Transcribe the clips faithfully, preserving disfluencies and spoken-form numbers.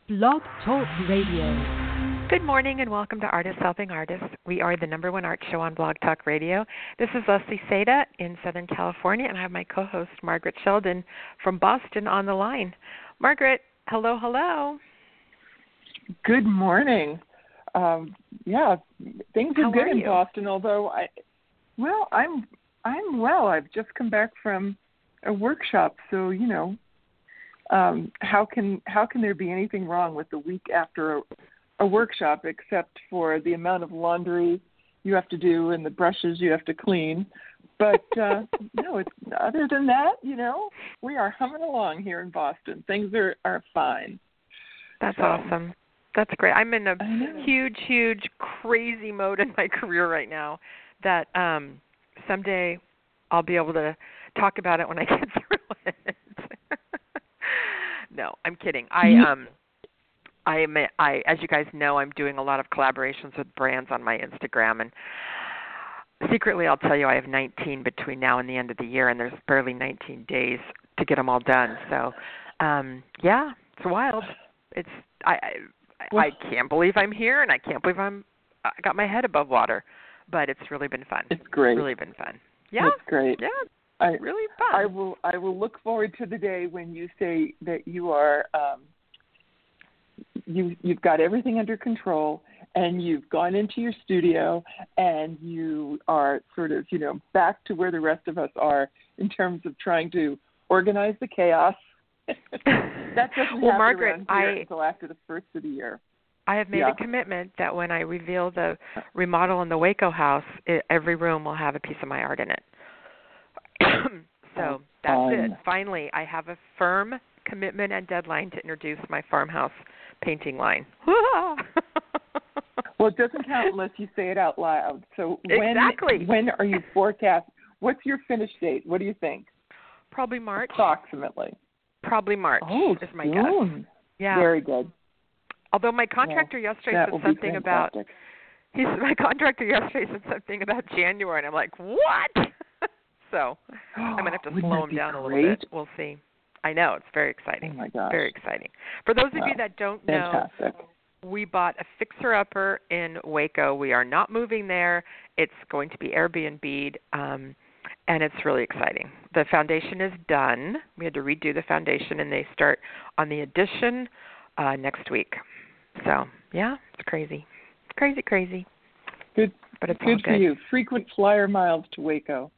Blog Talk Radio. Good morning and welcome to Artists Helping Artists. We are the number one art show on Blog Talk Radio. This is Leslie Seda in Southern California, and I have my co-host Margaret Sheldon from Boston on the line. Margaret, hello, hello. Good morning. Um, yeah, things are How good are in you? Boston. Although I, well, I'm I'm well. I've just come back from a workshop, so you know, um, how can how can there be anything wrong with the week after a, a workshop, except for the amount of laundry you have to do and the brushes you have to clean? But uh, no, it's other than that, you know, we are humming along here in Boston. Things are, are fine. That's So, awesome. That's great. I'm in a I know. huge, huge, crazy mode in my career right now that um, someday I'll be able to talk about it when I get through it. No, I'm kidding. I um, I am. a- I, as you guys know, I'm doing a lot of collaborations with brands on my Instagram, and secretly, I'll tell you, I have nineteen between now and the end of the year, and there's barely nineteen days to get them all done. So, um, yeah, it's wild. It's I. I Well- I can't believe I'm here, and I can't believe I'm I got my head above water. But it's really been fun. It's great. Really been fun. Yeah, It's great. yeah, I, really fun. I will. I will look forward to the day when you say that you are. Um, you you've got everything under control, and you've gone into your studio, and you are sort of, you know, back to where the rest of us are in terms of trying to organize the chaos. That doesn't Well, happen Margaret, around here I- until after the first of the year. I have made Yeah. a commitment that when I reveal the remodel in the Waco house, it, every room will have a piece of my art in it. So Oh, that's fun. it. Finally, I have a firm commitment and deadline to introduce my farmhouse painting line. Well, it doesn't count unless you say it out loud. So when Exactly. when are you forecast? What's your finish date? What do you think? Probably March. Approximately. Probably March Oh, is my soon. guess. Yeah. Very good. Although my contractor yesterday That said will be something about fantastic. he's my contractor yesterday said something about January, and I'm like, what? So I'm gonna have to Wouldn't slow that him be down a little great? bit. We'll see. I know, it's very exciting. Oh my gosh. Very exciting. For those of you Wow. that don't know, Fantastic. we bought a fixer-upper in Waco. We are not moving there. It's going to be Airbnb'd, um, and it's really exciting. The foundation is done. We had to redo the foundation, and they start on the addition uh, next week. So, yeah, it's crazy. It's crazy, crazy. Good. But it's all Good for good. you. Frequent flyer miles to Waco.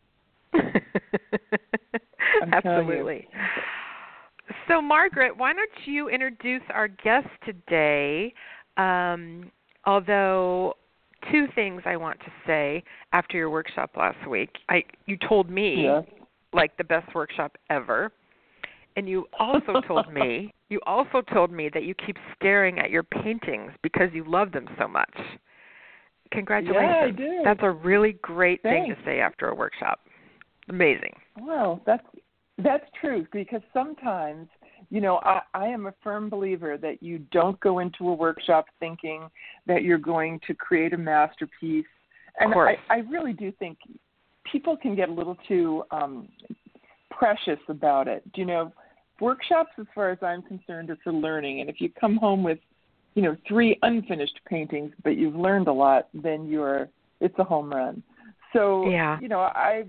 I'm telling you. Absolutely. So, Margaret, why don't you introduce our guest today? Um, although, two things I want to say after your workshop last week. I you told me Yes. like the best workshop ever, and you also told me you also told me that you keep staring at your paintings because you love them so much. Congratulations. Yeah, I do. That's a really great thing Thanks. to say after a workshop. Amazing. Well, that's that's true, because sometimes, you know, I, I am a firm believer that you don't go into a workshop thinking that you're going to create a masterpiece. And course. I, I really do think people can get a little too um, precious about it. You know, workshops, as far as I'm concerned, are for learning. And if you come home with, you know, three unfinished paintings, but you've learned a lot, then you're it's a home run. So, Yeah. you know, I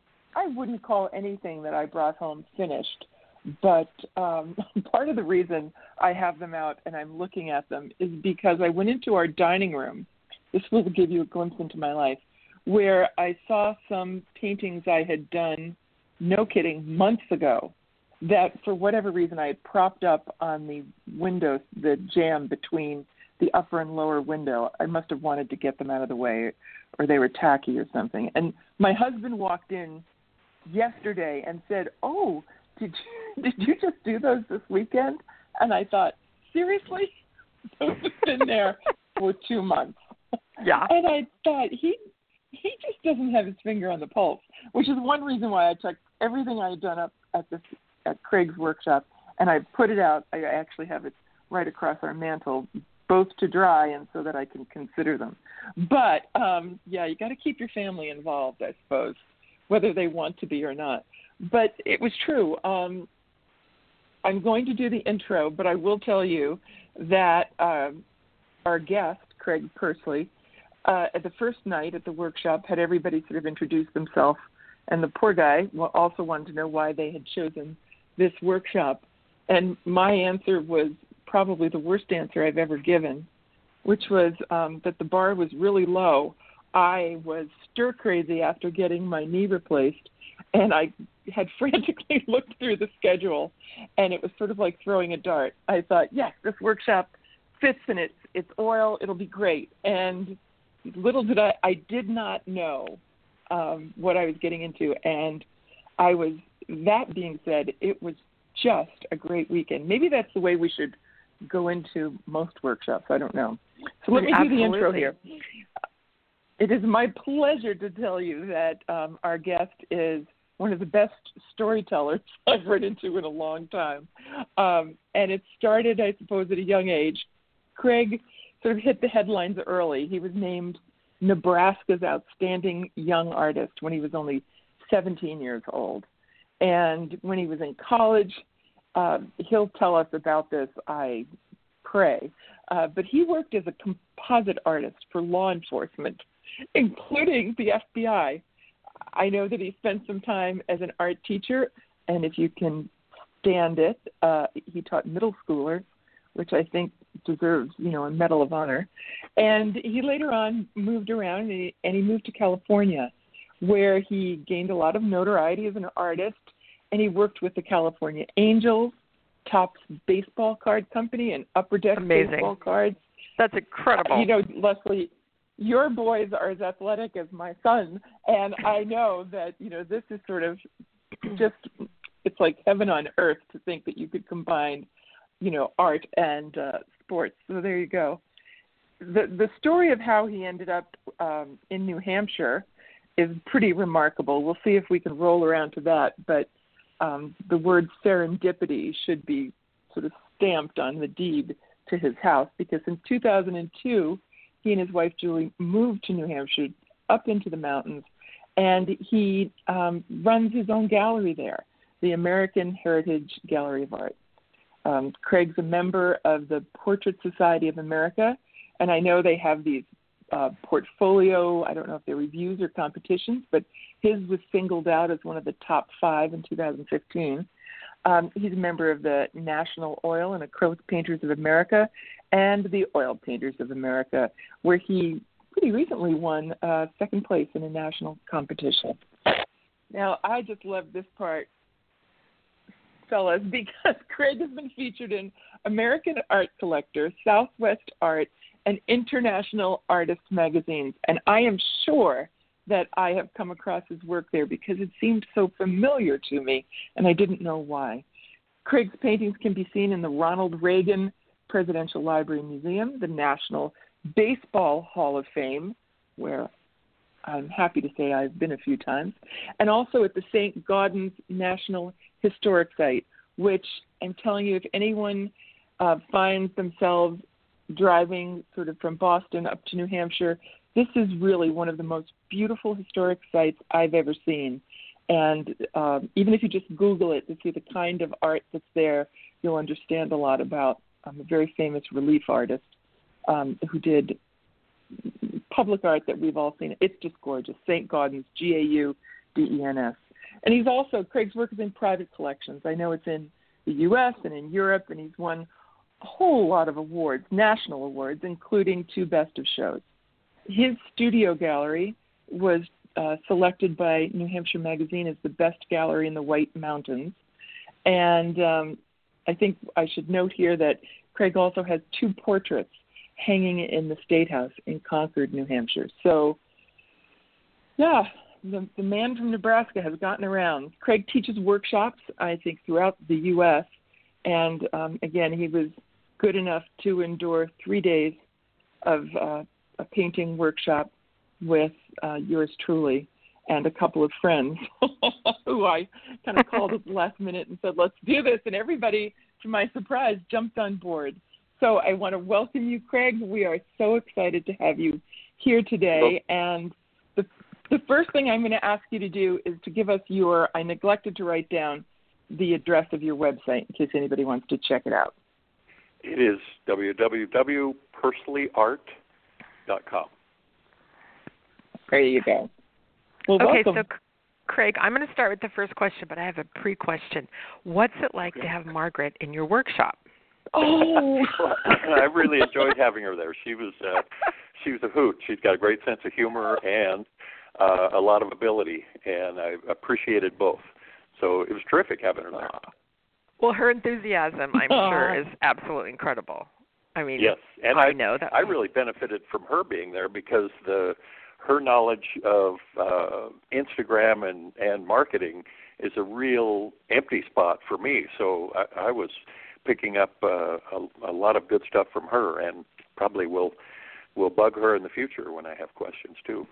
I wouldn't call anything that I brought home finished, but um, part of the reason I have them out and I'm looking at them is because I went into our dining room. This will give you a glimpse into my life, where I saw some paintings I had done, no kidding, months ago, that for whatever reason I had propped up on the window, the jamb between the upper and lower window. I must have wanted to get them out of the way, or they were tacky or something. And my husband walked in yesterday and said, "Oh, did you, did you just do those this weekend?" And I thought, seriously? Those have been there for two months. Yeah. And I thought, he he just doesn't have his finger on the pulse, which is one reason why I checked everything I had done up at this at Craig's workshop, and I put it out. I actually have it right across our mantle, both to dry and so that I can consider them. But, um, yeah, you got to keep your family involved, I suppose, whether they want to be or not. But it was true. Um, I'm going to do the intro, but I will tell you that um, our guest, Craig Persley, uh, at the first night at the workshop had everybody sort of introduce themselves, and the poor guy also wanted to know why they had chosen this workshop. And my answer was probably the worst answer I've ever given, which was um, that the bar was really low. I was stir crazy after getting my knee replaced, and I had frantically looked through the schedule, and it was sort of like throwing a dart. I thought, yes, this workshop fits in its its oil. It'll be great. And little did I, I did not know um, what I was getting into. And I was, that being said, it was just a great weekend. Maybe that's the way we should go into most workshops. I don't know. So let me Absolutely. do the intro here. It is my pleasure to tell you that um, our guest is one of the best storytellers I've run into in a long time. Um, and it started, I suppose, at a young age. Craig sort of hit the headlines early. He was named Nebraska's Outstanding Young Artist when he was only seventeen years old. And when he was in college, uh, he'll tell us about this, I pray. Uh, but he worked as a composite artist for law enforcement, including the F B I. I know that he spent some time as an art teacher, and if you can stand it, uh, he taught middle schoolers, which I think deserves, you know, a Medal of Honor. And he later on moved around, and he, and he moved to California, where he gained a lot of notoriety as an artist, and he worked with the California Angels, Topps Baseball Card Company, and Upper Deck Amazing. Baseball Cards. That's incredible. Uh, you know, Leslie, your boys are as athletic as my son, and I know that, you know, this is sort of just, it's like heaven on earth to think that you could combine, you know, art and uh, sports. So there you go. The the story of how he ended up um, in New Hampshire is pretty remarkable. We'll see if we can roll around to that, but um, the word serendipity should be sort of stamped on the deed to his house, because in two thousand two, he and his wife, Julie, moved to New Hampshire up into the mountains, and he um, runs his own gallery there, the American Heritage Gallery of Art. Um, Craig's a member of the Portrait Society of America, and I know they have these uh, portfolio, I don't know if they're reviews or competitions, but his was singled out as one of the top five in two thousand fifteen. Um, he's a member of the National Oil and Acrylic Painters of America and the Oil Painters of America, where he pretty recently won uh, second place in a national competition. Now, I just love this part, fellas, because Craig has been featured in American Art Collector, Southwest Art, and International Artist magazines. And I am sure that I have come across his work there because it seemed so familiar to me, and I didn't know why. Craig's paintings can be seen in the Ronald Reagan Presidential Library Museum, the National Baseball Hall of Fame, where I'm happy to say I've been a few times, and also at the Saint Gaudens National Historic Site, which I'm telling you, if anyone uh, finds themselves driving sort of from Boston up to New Hampshire, this is really one of the most beautiful historic sites I've ever seen. And um, even if you just Google it to see the kind of art that's there, you'll understand a lot about um, a very famous relief artist um, who did public art that we've all seen. It's just gorgeous. Saint Gaudens, G A U D E N S. And he's also, Craig's work is in private collections. I know it's in the U S and in Europe, and he's won a whole lot of awards, national awards, including two Best of Shows. His studio gallery was uh, selected by New Hampshire Magazine as the best gallery in the White Mountains. And um, I think I should note here that Craig also has two portraits hanging in the State House in Concord, New Hampshire. So, yeah, the, the man from Nebraska has gotten around. Craig teaches workshops, I think, throughout the U S And, um, again, he was good enough to endure three days of uh, a painting workshop with uh, yours truly and a couple of friends who I kind of called at the last minute and said, let's do this. And everybody, to my surprise, jumped on board. So I want to welcome you, Craig. We are so excited to have you here today. And the, the first thing I'm going to ask you to do is to give us your, I neglected to write down, the address of your website in case anybody wants to check it out. It is w w w dot pursley art dot com. There you go. Well, okay, welcome. so Craig, I'm going to start with the first question, but I have a pre-question. What's it like to have Margaret in your workshop? Oh, I really enjoyed having her there. She was uh, she was a hoot. She's got a great sense of humor and uh, a lot of ability, and I appreciated both. So it was terrific having her there. Well, her enthusiasm, I'm sure, is absolutely incredible. I mean, yes, and I, I know that I really benefited from her being there because the her knowledge of uh, Instagram and, and marketing is a real empty spot for me. So I, I was picking up uh, a, a lot of good stuff from her, and probably will will bug her in the future when I have questions too.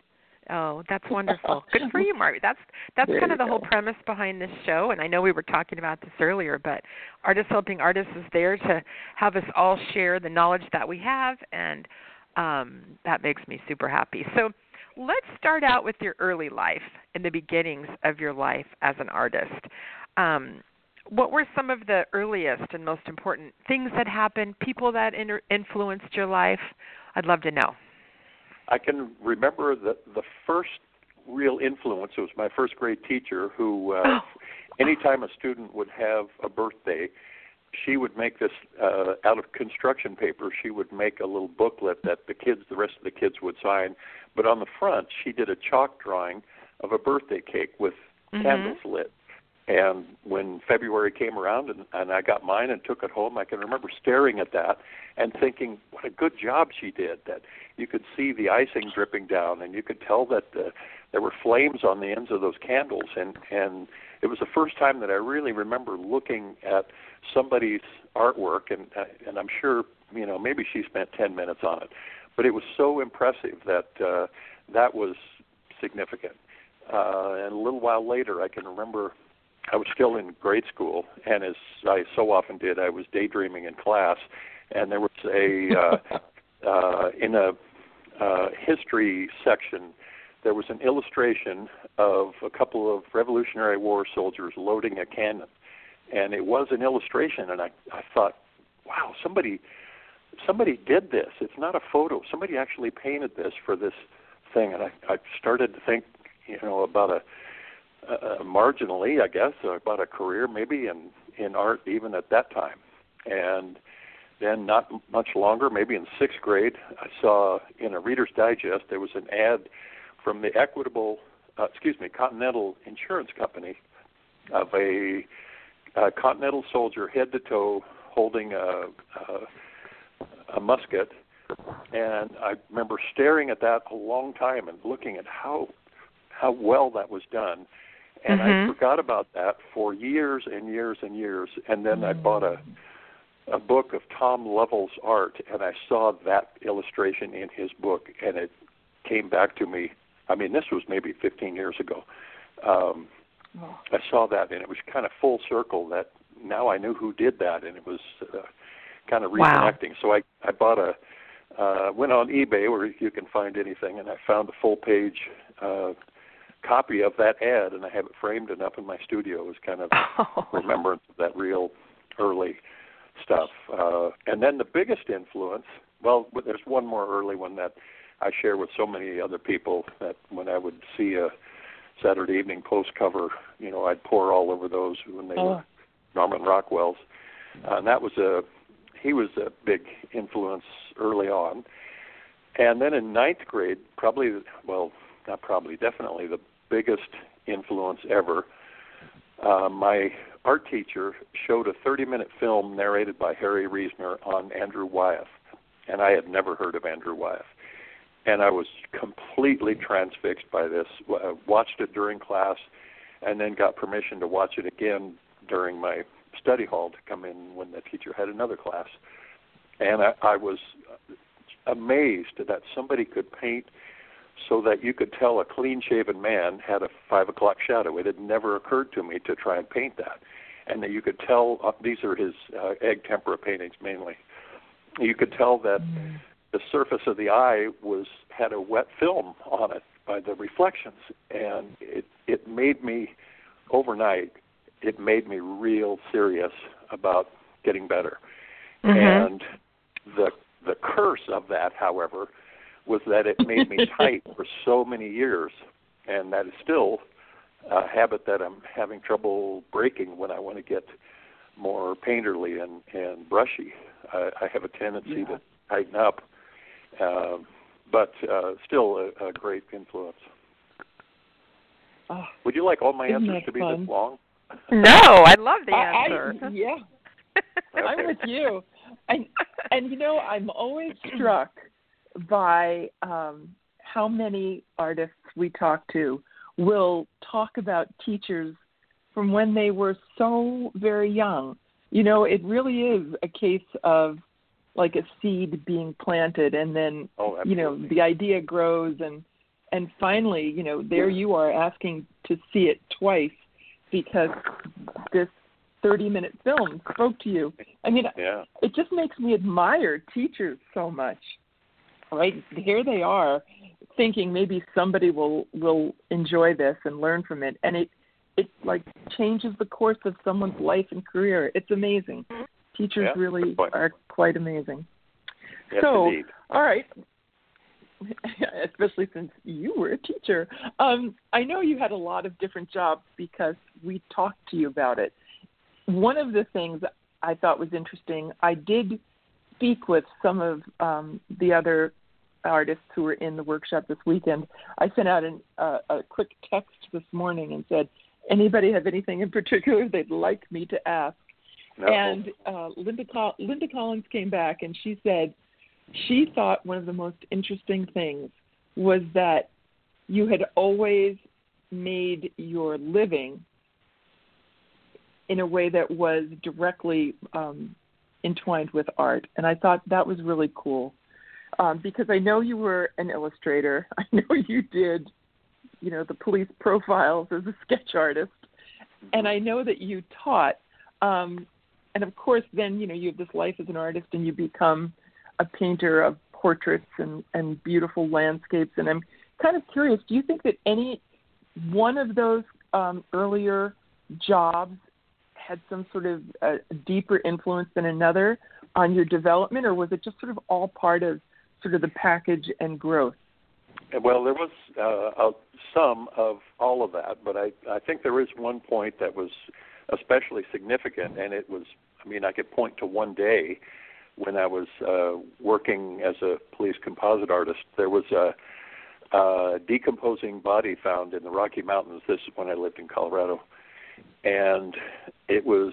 Oh, that's wonderful. Good for you, Margaret. That's that's There kind of the you whole go. premise behind this show, and I know we were talking about this earlier, but Artists Helping Artists is there to have us all share the knowledge that we have, and um, that makes me super happy. So let's start out with your early life and the beginnings of your life as an artist. Um, what were some of the earliest and most important things that happened, people that inter- influenced your life? I'd love to know. I can remember the the first real influence. It was my first grade teacher who, uh, Oh. anytime a student would have a birthday, she would make this uh, out of construction paper. She would make a little booklet that the kids, the rest of the kids, would sign. But on the front, she did a chalk drawing of a birthday cake with Mm-hmm. candles lit. And when February came around and, and I got mine and took it home, I can remember staring at that and thinking, what a good job she did, that you could see the icing dripping down and you could tell that uh, there were flames on the ends of those candles. And, and it was the first time that I really remember looking at somebody's artwork, and, uh, and I'm sure, you know, maybe she spent ten minutes on it. But it was so impressive that uh, that was significant. Uh, and a little while later, I can remember I was still in grade school, and as I so often did, I was daydreaming in class, and there was a, uh, uh, in a uh, history section, there was an illustration of a couple of Revolutionary War soldiers loading a cannon, and it was an illustration, and I, I thought, wow, somebody somebody did this. It's not a photo. Somebody actually painted this for this thing, and I, I started to think, you know, about a Uh, marginally, I guess, about a career maybe in, in art even at that time. And then not much longer, maybe in sixth grade, I saw in a Reader's Digest, there was an ad from the Equitable, uh, excuse me, Continental Insurance Company of a, a Continental soldier head to toe holding a, a, a musket. And I remember staring at that a long time and looking at how how well that was done. And Mm-hmm. I forgot about that for years and years and years. And then I bought a a book of Tom Lovell's art, and I saw that illustration in his book, and it came back to me. I mean, this was maybe fifteen years ago. Um, I saw that, and it was kind of full circle that now I knew who did that, and it was uh, kind of reconnecting. Wow. So I, I bought a, uh, went on eBay where you can find anything, and I found a full-page uh copy of that ad, and I have it framed and up in my studio as kind of Oh. remembrance of that real early stuff. Uh, and then the biggest influence, well, there's one more early one that I share with so many other people that when I would see a Saturday Evening Post cover, you know, I'd pour all over those when they Oh. were Norman Rockwell's. Uh, and that was a, he was a big influence early on. And then in ninth grade, probably, well, not probably, definitely the biggest influence ever. Uh, my art teacher showed a thirty-minute film narrated by Harry Reasoner on Andrew Wyeth, and I had never heard of Andrew Wyeth. And I was completely transfixed by this. I watched it during class and then got permission to watch it again during my study hall to come in when the teacher had another class. And I, I was amazed that somebody could paint so that you could tell a clean-shaven man had a five o'clock shadow. It had never occurred to me to try and paint that. And that you could tell, uh, these are his uh, egg tempera paintings mainly, you could tell that mm. the surface of the eye was had a wet film on it by the reflections. And it, it made me, overnight, it made me real serious about getting better. Mm-hmm. And the the curse of that, however, was that it made me tight for so many years, and that is still a habit that I'm having trouble breaking when I want to get more painterly and, and brushy. I, I have a tendency Yeah. to tighten up, uh, but uh, still a, a great influence. Oh, Would you like all my isn't answers that to be fun? this long? No, I love the I, answer. I, yeah, I'm Okay. with you. And and you know, I'm always struck by um, how many artists we talk to will talk about teachers from when they were so very young. You know, it really is a case of like a seed being planted, and then Oh, you know absolutely. the idea grows, and and finally, you know, there you are asking to see it twice because this thirty-minute film spoke to you. I mean, Yeah. it just makes me admire teachers so much. Right? Here they are thinking maybe somebody will will enjoy this and learn from it, and it it like changes the course of someone's life and career. It's amazing. Teachers Yeah, really good point. are quite amazing. Yes, so, indeed. all right. Especially since you were a teacher. Um, I know you had a lot of different jobs because we talked to you about it. One of the things I thought was interesting, I did speak with some of um, the other artists who were in the workshop this weekend. I sent out an, uh, a quick text this morning and said, anybody have anything in particular they'd like me to ask? No. And uh, Linda, Col- Linda Collins came back and she said she thought one of the most interesting things was that you had always made your living in a way that was directly um, entwined with art. And I thought that was really cool um, because I know you were an illustrator. I know you did, you know, the police profiles as a sketch artist. And I know that you taught. Um, and, of course, then, you know, you have this life as an artist and you become a painter of portraits and, and beautiful landscapes. And I'm kind of curious, do you think that any one of those um, earlier jobs had some sort of uh, deeper influence than another on your development, or was it just sort of all part of sort of the package and growth? Well, there was uh, a, some of all of that, but I, I think there is one point that was especially significant, and it was, I mean, I could point to one day when I was uh, working as a police composite artist. There was a, a decomposing body found in the Rocky Mountains. This is when I lived in Colorado. And it was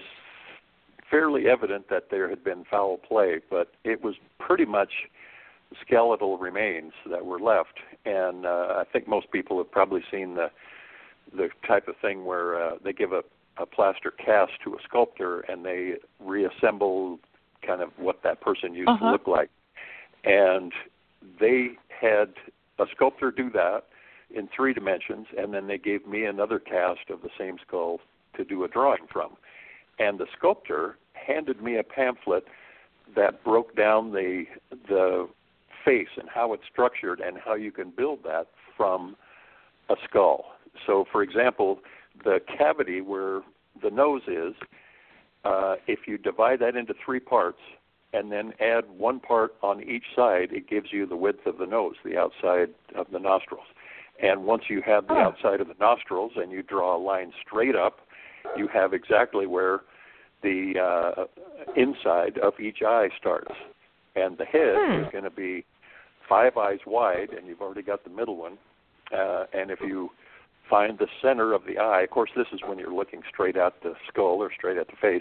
fairly evident that there had been foul play, but it was pretty much skeletal remains that were left. And uh, I think most people have probably seen the the type of thing where uh, they give a, a plaster cast to a sculptor and they reassemble kind of what that person used Uh-huh. to look like. And they had a sculptor do that in three dimensions, and then they gave me another cast of the same skull to do a drawing from. And the sculptor handed me a pamphlet that broke down the the face and how it's structured and how you can build that from a skull. So, for example, the cavity where the nose is, uh, if you divide that into three parts and then add one part on each side, it gives you the width of the nose, the outside of the nostrils. And once you have the Oh. outside of the nostrils and you draw a line straight up, you have exactly where the uh, inside of each eye starts. And the head Hmm. is going to be five eyes wide, and you've already got the middle one. Uh, and if you find the center of the eye, of course, this is when you're looking straight at the skull or straight at the face,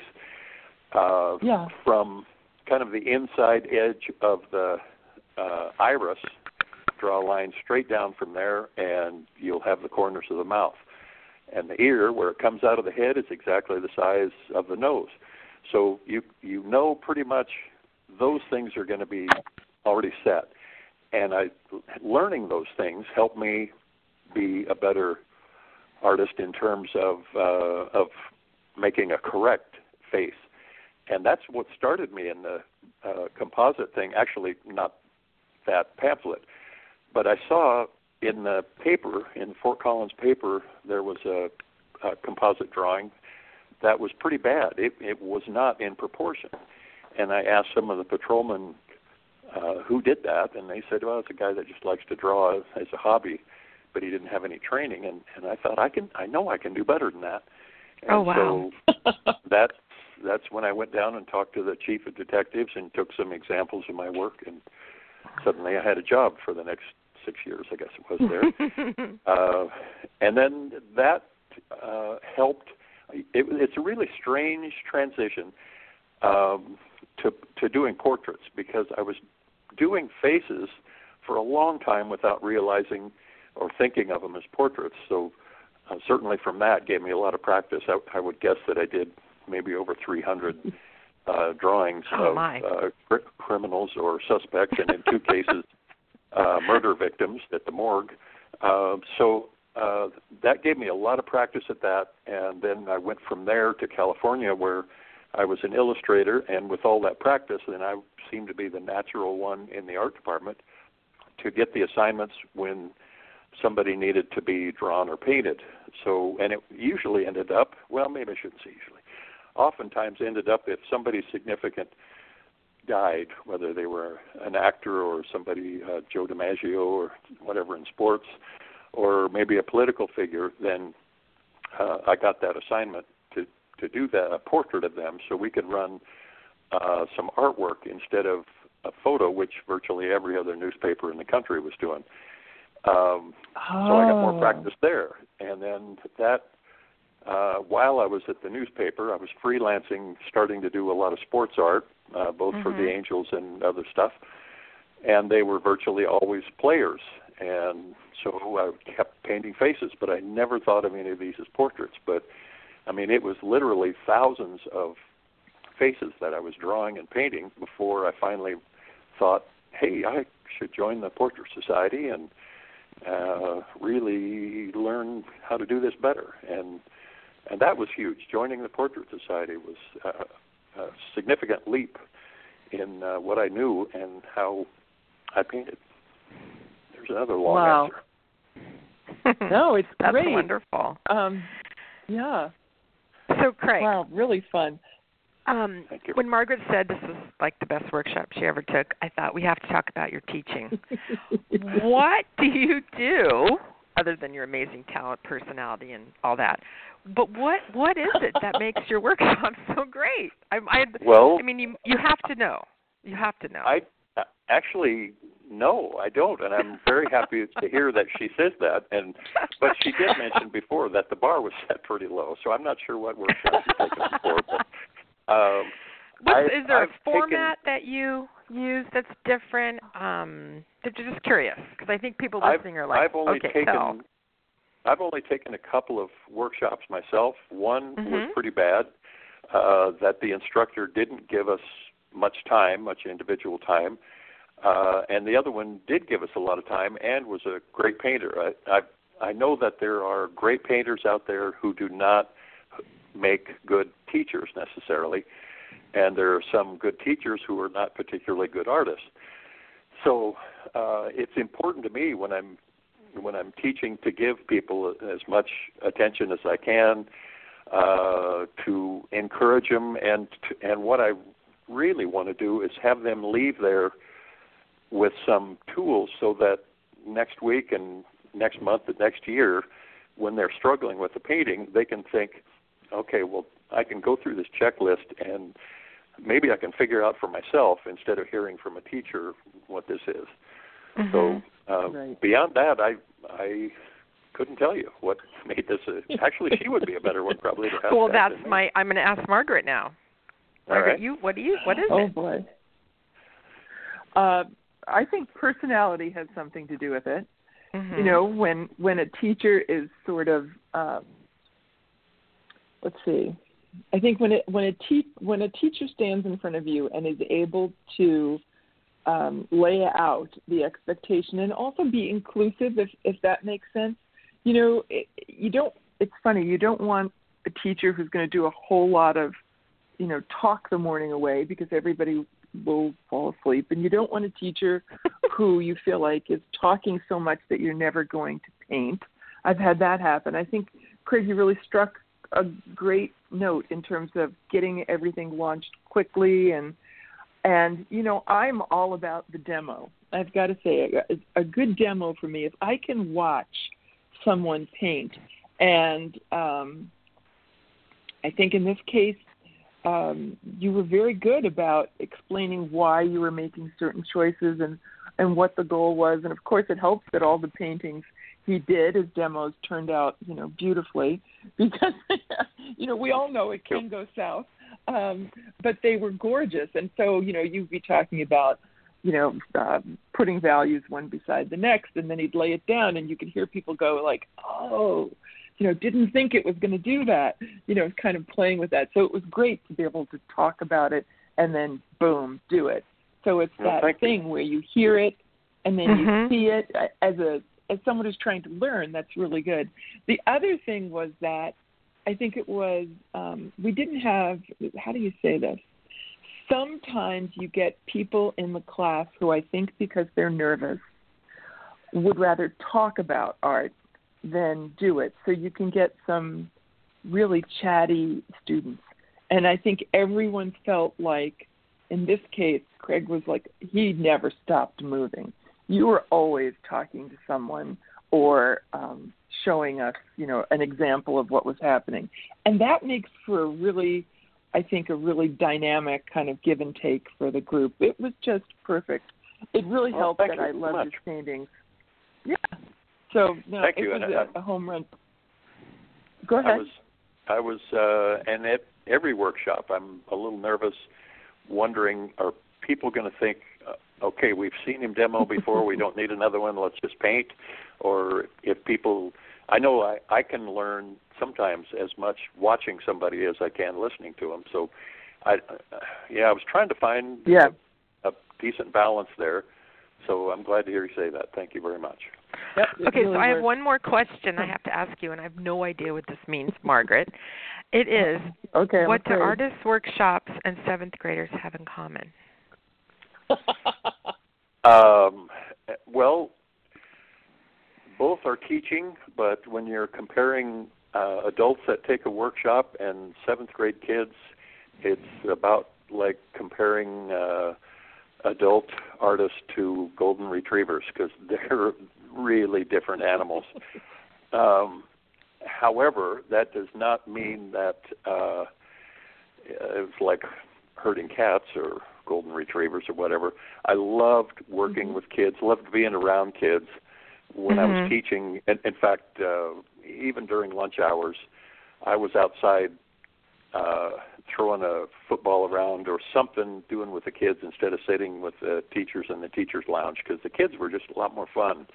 uh, Yeah. from kind of the inside edge of the uh, iris, draw a line straight down from there, and you'll have the corners of the mouth. And the ear, where it comes out of the head, is exactly the size of the nose. So you you know pretty much those things are going to be already set. And I learning those things helped me be a better artist in terms of uh, of making a correct face. And that's what started me in the uh, composite thing. Actually, not that pamphlet, but I saw in the paper, in Fort Collins paper, there was a, a composite drawing that was pretty bad. It, it was not in proportion. And I asked some of the patrolmen uh, who did that, and they said, well, it's a guy that just likes to draw as a hobby, but he didn't have any training. And, and I thought, I can, I know I can do better than that. And oh, wow. So that, that's when I went down and talked to the chief of detectives and took some examples of my work, and suddenly I had a job for the next six years, I guess it was there. uh, and then that uh, helped. It, it's a really strange transition um, to to doing portraits, because I was doing faces for a long time without realizing or thinking of them as portraits. So uh, certainly from that gave me a lot of practice. I, I would guess that I did maybe over three hundred uh, drawings oh, of uh, cr- criminals or suspects, and in two cases, uh, murder victims at the morgue. Uh, so uh, that gave me a lot of practice at that, and then I went from there to California, where I was an illustrator, and with all that practice, then I seemed to be the natural one in the art department to get the assignments when somebody needed to be drawn or painted. So, and it usually ended up, well, maybe I shouldn't say usually, oftentimes ended up if somebody significant died, whether they were an actor or somebody, uh, Joe DiMaggio or whatever in sports, or maybe a political figure, then uh, I got that assignment to, to do that, a portrait of them, so we could run uh, some artwork instead of a photo, which virtually every other newspaper in the country was doing. Um, oh. So I got more practice there. And then that, uh, while I was at the newspaper, I was freelancing, starting to do a lot of sports art, uh, both mm-hmm. for the Angels and other stuff. And they were virtually always players. And so I kept painting faces, but I never thought of any of these as portraits. But, I mean, it was literally thousands of faces that I was drawing and painting before I finally thought, hey, I should join the Portrait Society and uh, really learn how to do this better. And and that was huge. Joining the Portrait Society was uh, a significant leap in uh, what I knew and how I painted. There's another long wow. answer. No, it's That's great. wonderful. Um, yeah. So, Craig. Wow, really fun. Um, Thank you. When Margaret said this was like the best workshop she ever took, I thought we have to talk about your teaching. What do you do, other than your amazing talent, personality, and all that? But what what is it that makes your workshop so great? I, I, well, I mean, you you have to know. You have to know. I uh, actually no, I don't, and I'm very happy to hear that she says that. And but she did mention before that the bar was set pretty low, so I'm not sure what workshop you're taking before. But, Um, What's, is there I've a format taken, that you use that's different? Um, just curious, because I think people I've, listening are like, I've only okay, taken, tell. I've only taken a couple of workshops myself. One mm-hmm. was pretty bad, uh, that the instructor didn't give us much time, much individual time, uh, and the other one did give us a lot of time and was a great painter. I, I, I know that there are great painters out there who do not make good teachers necessarily, and there are some good teachers who are not particularly good artists. So uh, it's important to me when I'm when I'm teaching to give people as much attention as I can, uh, to encourage them, and to, and what I really want to do is have them leave there with some tools so that next week and next month and next year, when they're struggling with the painting, they can think, okay, well, I can go through this checklist and maybe I can figure out for myself instead of hearing from a teacher what this is. Mm-hmm. So uh, right. beyond that, I I couldn't tell you what made this. A, actually, she would be a better one probably to have. Well, that that's my. I'm going to ask Margaret now. All Margaret, right. you what do you what is oh, it? Oh boy. Uh, I think personality has something to do with it. Mm-hmm. You know, when when a teacher is sort of uh, let's see, I think when it when a te- when a teacher stands in front of you and is able to um, lay out the expectation and also be inclusive, if if that makes sense. You know, it, you don't. It's funny. You don't want a teacher who's going to do a whole lot of, you know, talk the morning away because everybody will fall asleep, and you don't want a teacher who you feel like is talking so much that you're never going to paint. I've had that happen. I think, Craig, you really struck a great note in terms of getting everything launched quickly. And, and you know, I'm all about the demo. I've got to say, a, a good demo for me, if I can watch someone paint, and um, I think in this case, um, you were very good about explaining why you were making certain choices and, and what the goal was. And, of course, it helps that all the paintings he did, his demos turned out, you know, beautifully because, you know, we all know it can go south, um, but they were gorgeous. And so, you know, you'd be talking about, you know, uh, putting values one beside the next, and then he'd lay it down, and you could hear people go like, oh, you know, didn't think it was going to do that, you know, kind of playing with that. So it was great to be able to talk about it and then, boom, do it. So it's well, that thing you. where you hear it and then Mm-hmm. you see it as a as someone who's trying to learn. That's really good. The other thing was that I think it was, um, we didn't have, how do you say this? Sometimes you get people in the class who I think because they're nervous would rather talk about art than do it. So you can get some really chatty students. And I think everyone felt like, in this case, Craig was like, he never stopped moving. You were always talking to someone or um, showing us, you know, an example of what was happening. And that makes for a really, I think, a really dynamic kind of give and take for the group. It was just perfect. It really well, helped that I so loved much. his paintings. Yeah. So, no, Thank it you. was And, a, uh, a home run. Go ahead. I was, I was, uh, and at every workshop, I'm a little nervous, wondering, are people going to think, uh, okay, we've seen him demo before, we don't need another one, let's just paint? Or if people, I know I, I can learn sometimes as much watching somebody as I can listening to them. So, I, uh, yeah, I was trying to find yeah. a, a decent balance there. So I'm glad to hear you say that. Thank you very much. Yep, it Okay, really so I have worked. one more question I have to ask you, and I have no idea what this means, Margaret. It is, okay, I'm what do afraid. artists' workshops and seventh graders have in common? Um, well, both are teaching, but when you're comparing uh, adults that take a workshop and seventh grade kids, it's about like comparing uh, adult artists to golden retrievers because they're really different animals. Um, however, that does not mean that uh, it's like herding cats or golden retrievers or whatever. I loved working mm-hmm. with kids, loved being around kids when mm-hmm. I was teaching. In, in fact, uh, even during lunch hours, I was outside uh, throwing a football around or something, doing with the kids instead of sitting with the teachers in the teachers' lounge because the kids were just a lot more fun.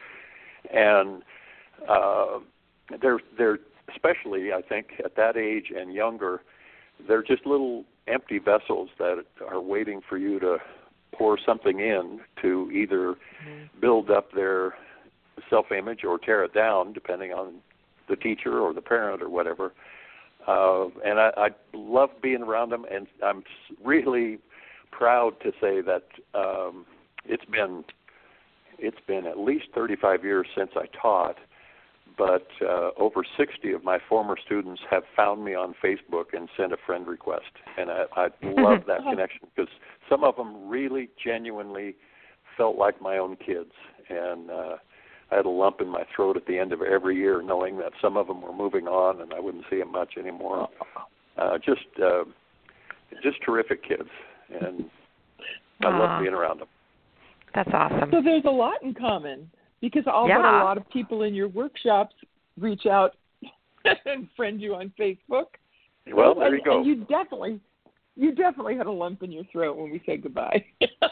And uh, they're they're especially, I think, at that age and younger, they're just little empty vessels that are waiting for you to pour something in to either mm-hmm. build up their self-image or tear it down, depending on the teacher or the parent or whatever. Uh, and I, I love being around them, and I'm really proud to say that um, it's been it's been at least thirty-five years since I taught, but uh, over sixty of my former students have found me on Facebook and sent a friend request, and I, I love that connection because some of them really genuinely felt like my own kids, and uh, I had a lump in my throat at the end of every year knowing that some of them were moving on and I wouldn't see them much anymore. Uh, just uh, just terrific kids, and I Aww. love being around them. That's awesome. So there's a lot in common because I'll yeah. bet a lot of people in your workshops reach out and friend you on Facebook. Well, there and, you go. And you definitely, you definitely had a lump in your throat when we said goodbye.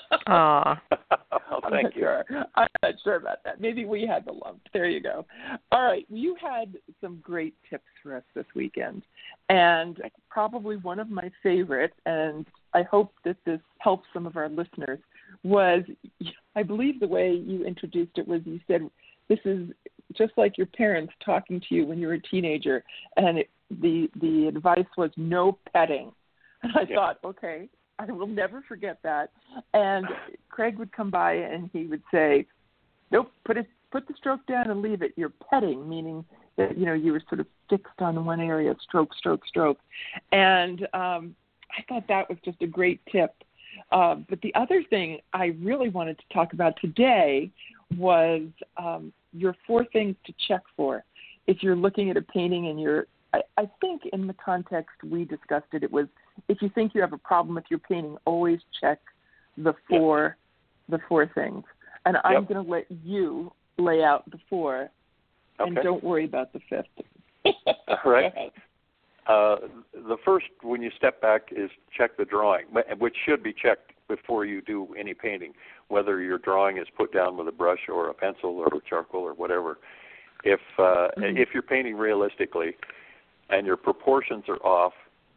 Aw. Oh, I'm thank not you. Sure. I'm not sure about that. Maybe we had the lump. There you go. All right. You had some great tips for us this weekend. And probably one of my favorite, and I hope that this helps some of our listeners, was, I believe the way you introduced it was you said, this is just like your parents talking to you when you were a teenager. And it, the, the advice was no petting. And I yeah. thought, okay, I will never forget that. And Craig would come by and he would say, nope, put it, put the stroke down and leave it. You're petting, meaning that, you know, you were sort of fixed on one area, stroke, stroke, stroke. And um, I thought that was just a great tip. Uh, but the other thing I really wanted to talk about today was um, your four things to check for. If you're looking at a painting and you're, I, I think in the context we discussed it, it was if you think you have a problem with your painting, always check the four, yep. the four things. And yep. I'm going to let you lay out the four, and okay. don't worry about the fifth. All right. Uh, the first, when you step back, is check the drawing, which should be checked before you do any painting, whether your drawing is put down with a brush or a pencil or a charcoal or whatever. If uh, mm-hmm. if you're painting realistically and your proportions are off,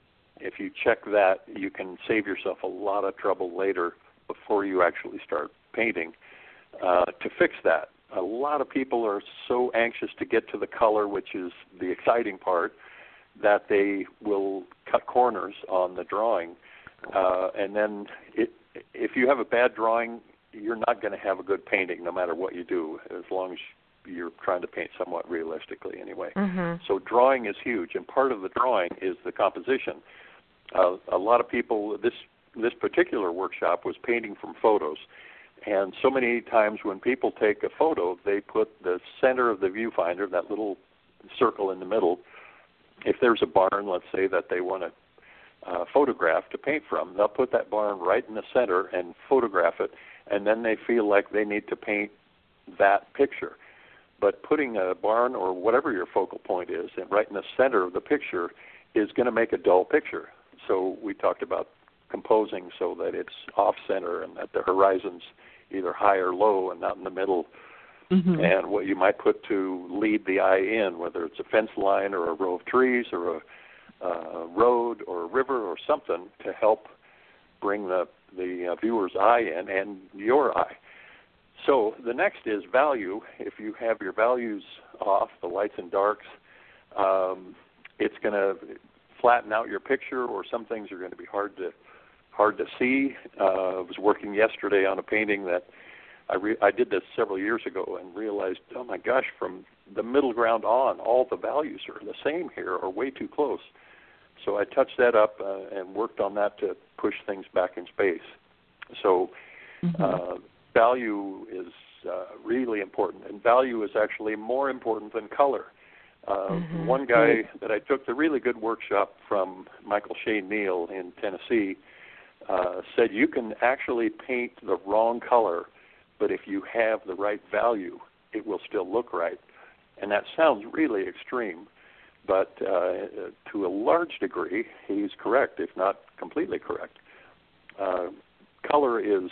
if you check that, you can save yourself a lot of trouble later before you actually start painting uh, to fix that. A lot of people are so anxious to get to the color, which is the exciting part, that they will cut corners on the drawing. Uh, and then it, if you have a bad drawing, you're not going to have a good painting no matter what you do, as long as you're trying to paint somewhat realistically anyway. Mm-hmm. So drawing is huge, and part of the drawing is the composition. Uh, a lot of people, this this particular workshop was painting from photos, and so many times when people take a photo, they put the center of the viewfinder, that little circle in the middle. If there's a barn, let's say, that they want to uh, photograph to paint from, they'll put that barn right in the center and photograph it, and then they feel like they need to paint that picture. But putting a barn or whatever your focal point is and right in the center of the picture is going to make a dull picture. So we talked about composing so that it's off-center and that the horizon's either high or low and not in the middle. Mm-hmm. And what you might put to lead the eye in, whether it's a fence line or a row of trees or a uh, road or a river or something to help bring the, the uh, viewer's eye in and your eye. So the next is value. If you have your values off, the lights and darks, um, it's going to flatten out your picture, or some things are going to be hard to hard to see. Uh, I was working yesterday on a painting that I, re- I did this several years ago and realized, oh my gosh, from the middle ground on, all the values are the same here or way too close. So I touched that up uh, and worked on that to push things back in space. So mm-hmm. uh, value is uh, really important, and value is actually more important than color. Uh, mm-hmm. One guy that I took the really good workshop from, Michael Shane Neal in Tennessee, uh, said you can actually paint the wrong color, but if you have the right value, it will still look right. And that sounds really extreme, but uh, to a large degree, he's correct, if not completely correct. Uh, color is,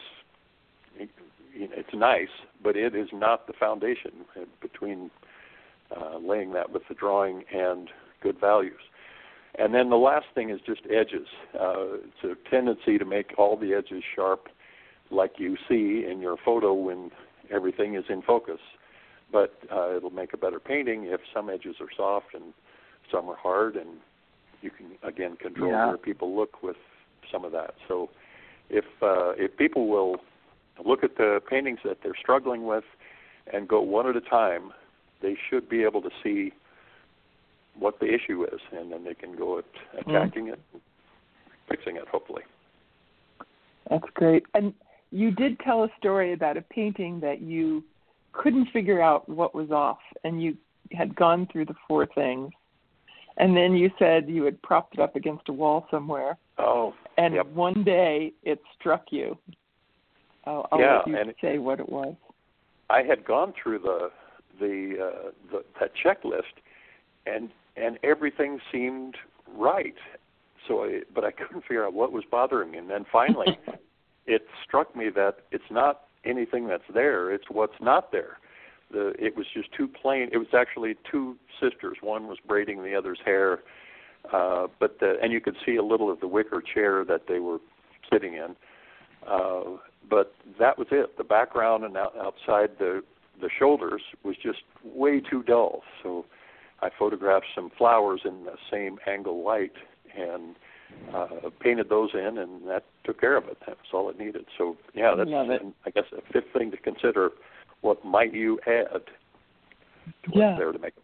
it's nice, but it is not the foundation between uh, laying that with the drawing and good values. And then the last thing is just edges. Uh, it's a tendency to make all the edges sharp like you see in your photo when everything is in focus. But uh, it'll make a better painting if some edges are soft and some are hard, and you can, again, control yeah. where people look with some of that. So if uh, if people will look at the paintings that they're struggling with and go one at a time, they should be able to see what the issue is, and then they can go at attacking mm. it, and fixing it, hopefully. That's great. And you did tell a story about a painting that you couldn't figure out what was off, and you had gone through the four things, and then you said you had propped it up against a wall somewhere. Oh, and yep. one day it struck you. I'll, I'll yeah, let you and say what it was. I had gone through the the, uh, the that checklist, and and everything seemed right. So, I, but I couldn't figure out what was bothering me. And then finally, it struck me that it's not anything that's there; it's what's not there. The it was just too plain. It was actually two sisters. One was braiding the other's hair, uh, but the, and you could see a little of the wicker chair that they were sitting in. Uh, but that was it. The background and out, outside the the shoulders was just way too dull. So I photographed some flowers in the same angle light and uh, painted those in, and that took care of it. That was all it needed. So yeah, that's and I guess a fifth thing to consider: what might you add to what's yeah. there to make it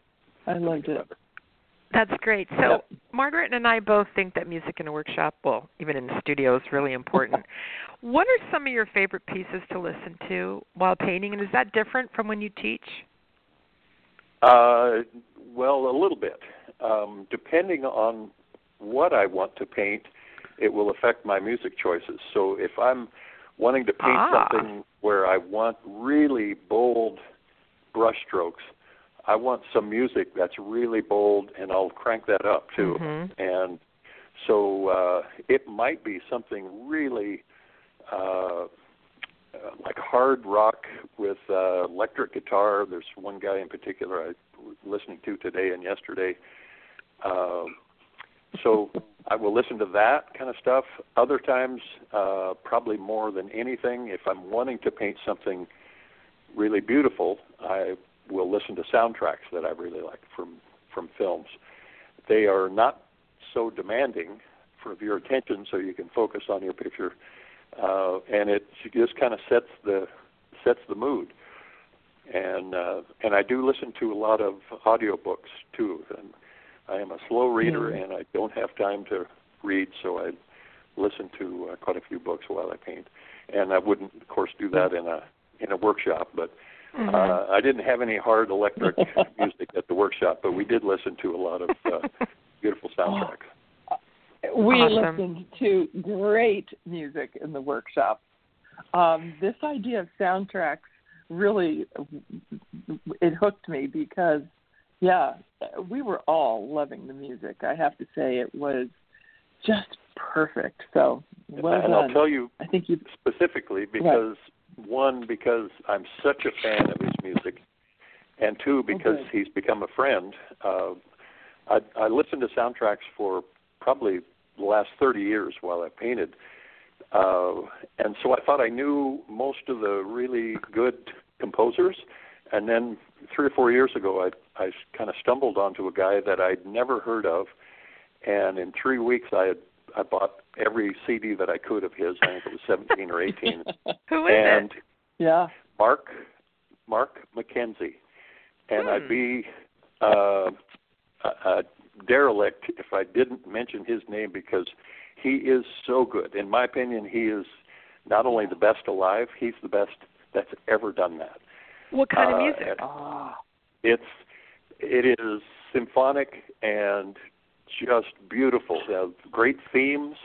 I loved it. That's great. So Yep. Margaret and I both think that music in a workshop, well, even in the studio, is really important. What are some of your favorite pieces to listen to while painting, and is that different from when you teach? Uh, well, a little bit. Um, depending on what I want to paint, it will affect my music choices. So if I'm wanting to paint ah. something where I want really bold brush strokes, I want some music that's really bold, and I'll crank that up too. Mm-hmm. And so uh, it might be something really uh, like hard rock with uh, electric guitar. There's one guy in particular I was listening to today and yesterday. Uh, so I will listen to that kind of stuff. Other times, uh, probably more than anything, if I'm wanting to paint something really beautiful, I will listen to soundtracks that I really like from, from films. They are not so demanding for your attention, so you can focus on your picture, uh, and it just kind of sets the sets the mood. And uh, and I do listen to a lot of audiobooks too. And I am a slow reader, mm. and I don't have time to read, so I listen to uh, quite a few books while I paint. And I wouldn't, of course, do that in a in a workshop, but mm-hmm. uh, I didn't have any hard electric music at the workshop, but we did listen to a lot of uh, beautiful soundtracks. We Awesome. listened to great music in the workshop. Um, this idea of soundtracks really, it hooked me because, yeah, we were all loving the music. I have to say it was just perfect. So, well and done. I'll tell you I think you specifically because, right. one, because I'm such a fan of his music, and two, because oh, he's become a friend. Uh, I, I listened to soundtracks for probably the last thirty years while I painted. Uh, and so I thought I knew most of the really good composers. And then three or four years ago, I, I kind of stumbled onto a guy that I'd never heard of. And in three weeks, I had I bought every C D that I could of his. I think it was seventeen or eighteen. Who is and it? Yeah. Mark, Mark McKenzie. And hmm. I'd be uh, a, a derelict if I didn't mention his name because he is so good. In my opinion, he is not only the best alive, he's the best that's ever done that. What kind uh, of music? Oh. It's it is symphonic and just beautiful. Uh, great themes,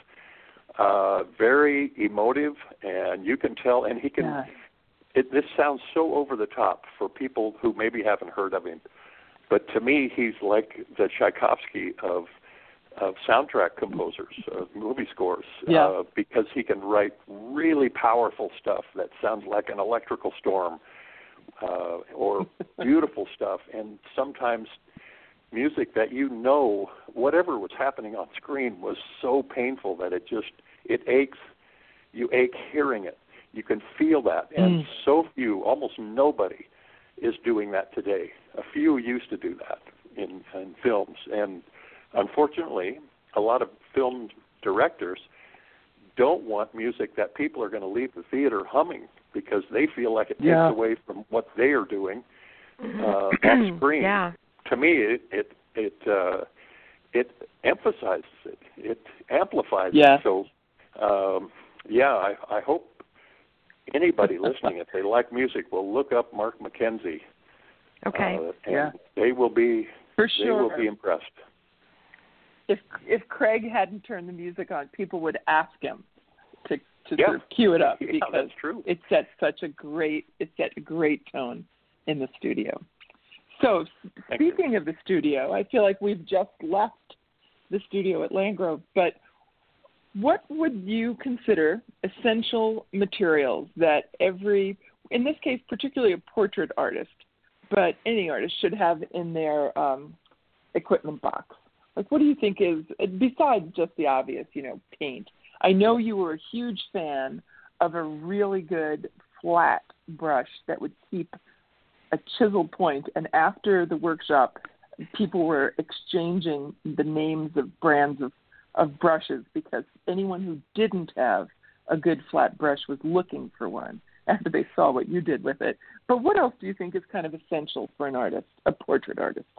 uh, very emotive, and you can tell. And he can. Yeah. It, this sounds so over the top for people who maybe haven't heard of him, but to me, he's like the Tchaikovsky of of soundtrack composers, uh, movie scores, yeah. uh, because he can write really powerful stuff that sounds like an electrical storm, uh, or beautiful stuff, and sometimes music that you know, whatever was happening on screen was so painful that it just, it aches, you ache hearing it. You can feel that, and mm. so few, almost nobody is doing that today. A few used to do that in, in films, and unfortunately, a lot of film directors don't want music that people are going to leave the theater humming because they feel like it takes yeah. away from what they are doing uh, on screen. Yeah. To me, it it it, uh, it emphasizes it. It amplifies yeah. it. So, um, yeah, I, I hope anybody listening, if they like music, will look up Mark McKenzie. Okay. Uh, and yeah. they will be For they sure. will be impressed. If if Craig hadn't turned the music on, people would ask him to to yeah. sort of cue it up yeah, because that's true. it sets such a great it set a great tone in the studio. So Thank speaking you. of the studio, I feel like we've just left the studio at Landgrove, but what would you consider essential materials that every, in this case, particularly a portrait artist, but any artist should have in their um, equipment box? Like, what do you think is, besides just the obvious, you know, paint? I know you were a huge fan of a really good flat brush that would keep a chiseled point, and after the workshop, people were exchanging the names of brands of, of brushes because anyone who didn't have a good flat brush was looking for one after they saw what you did with it. But what else do you think is kind of essential for an artist, a portrait artist?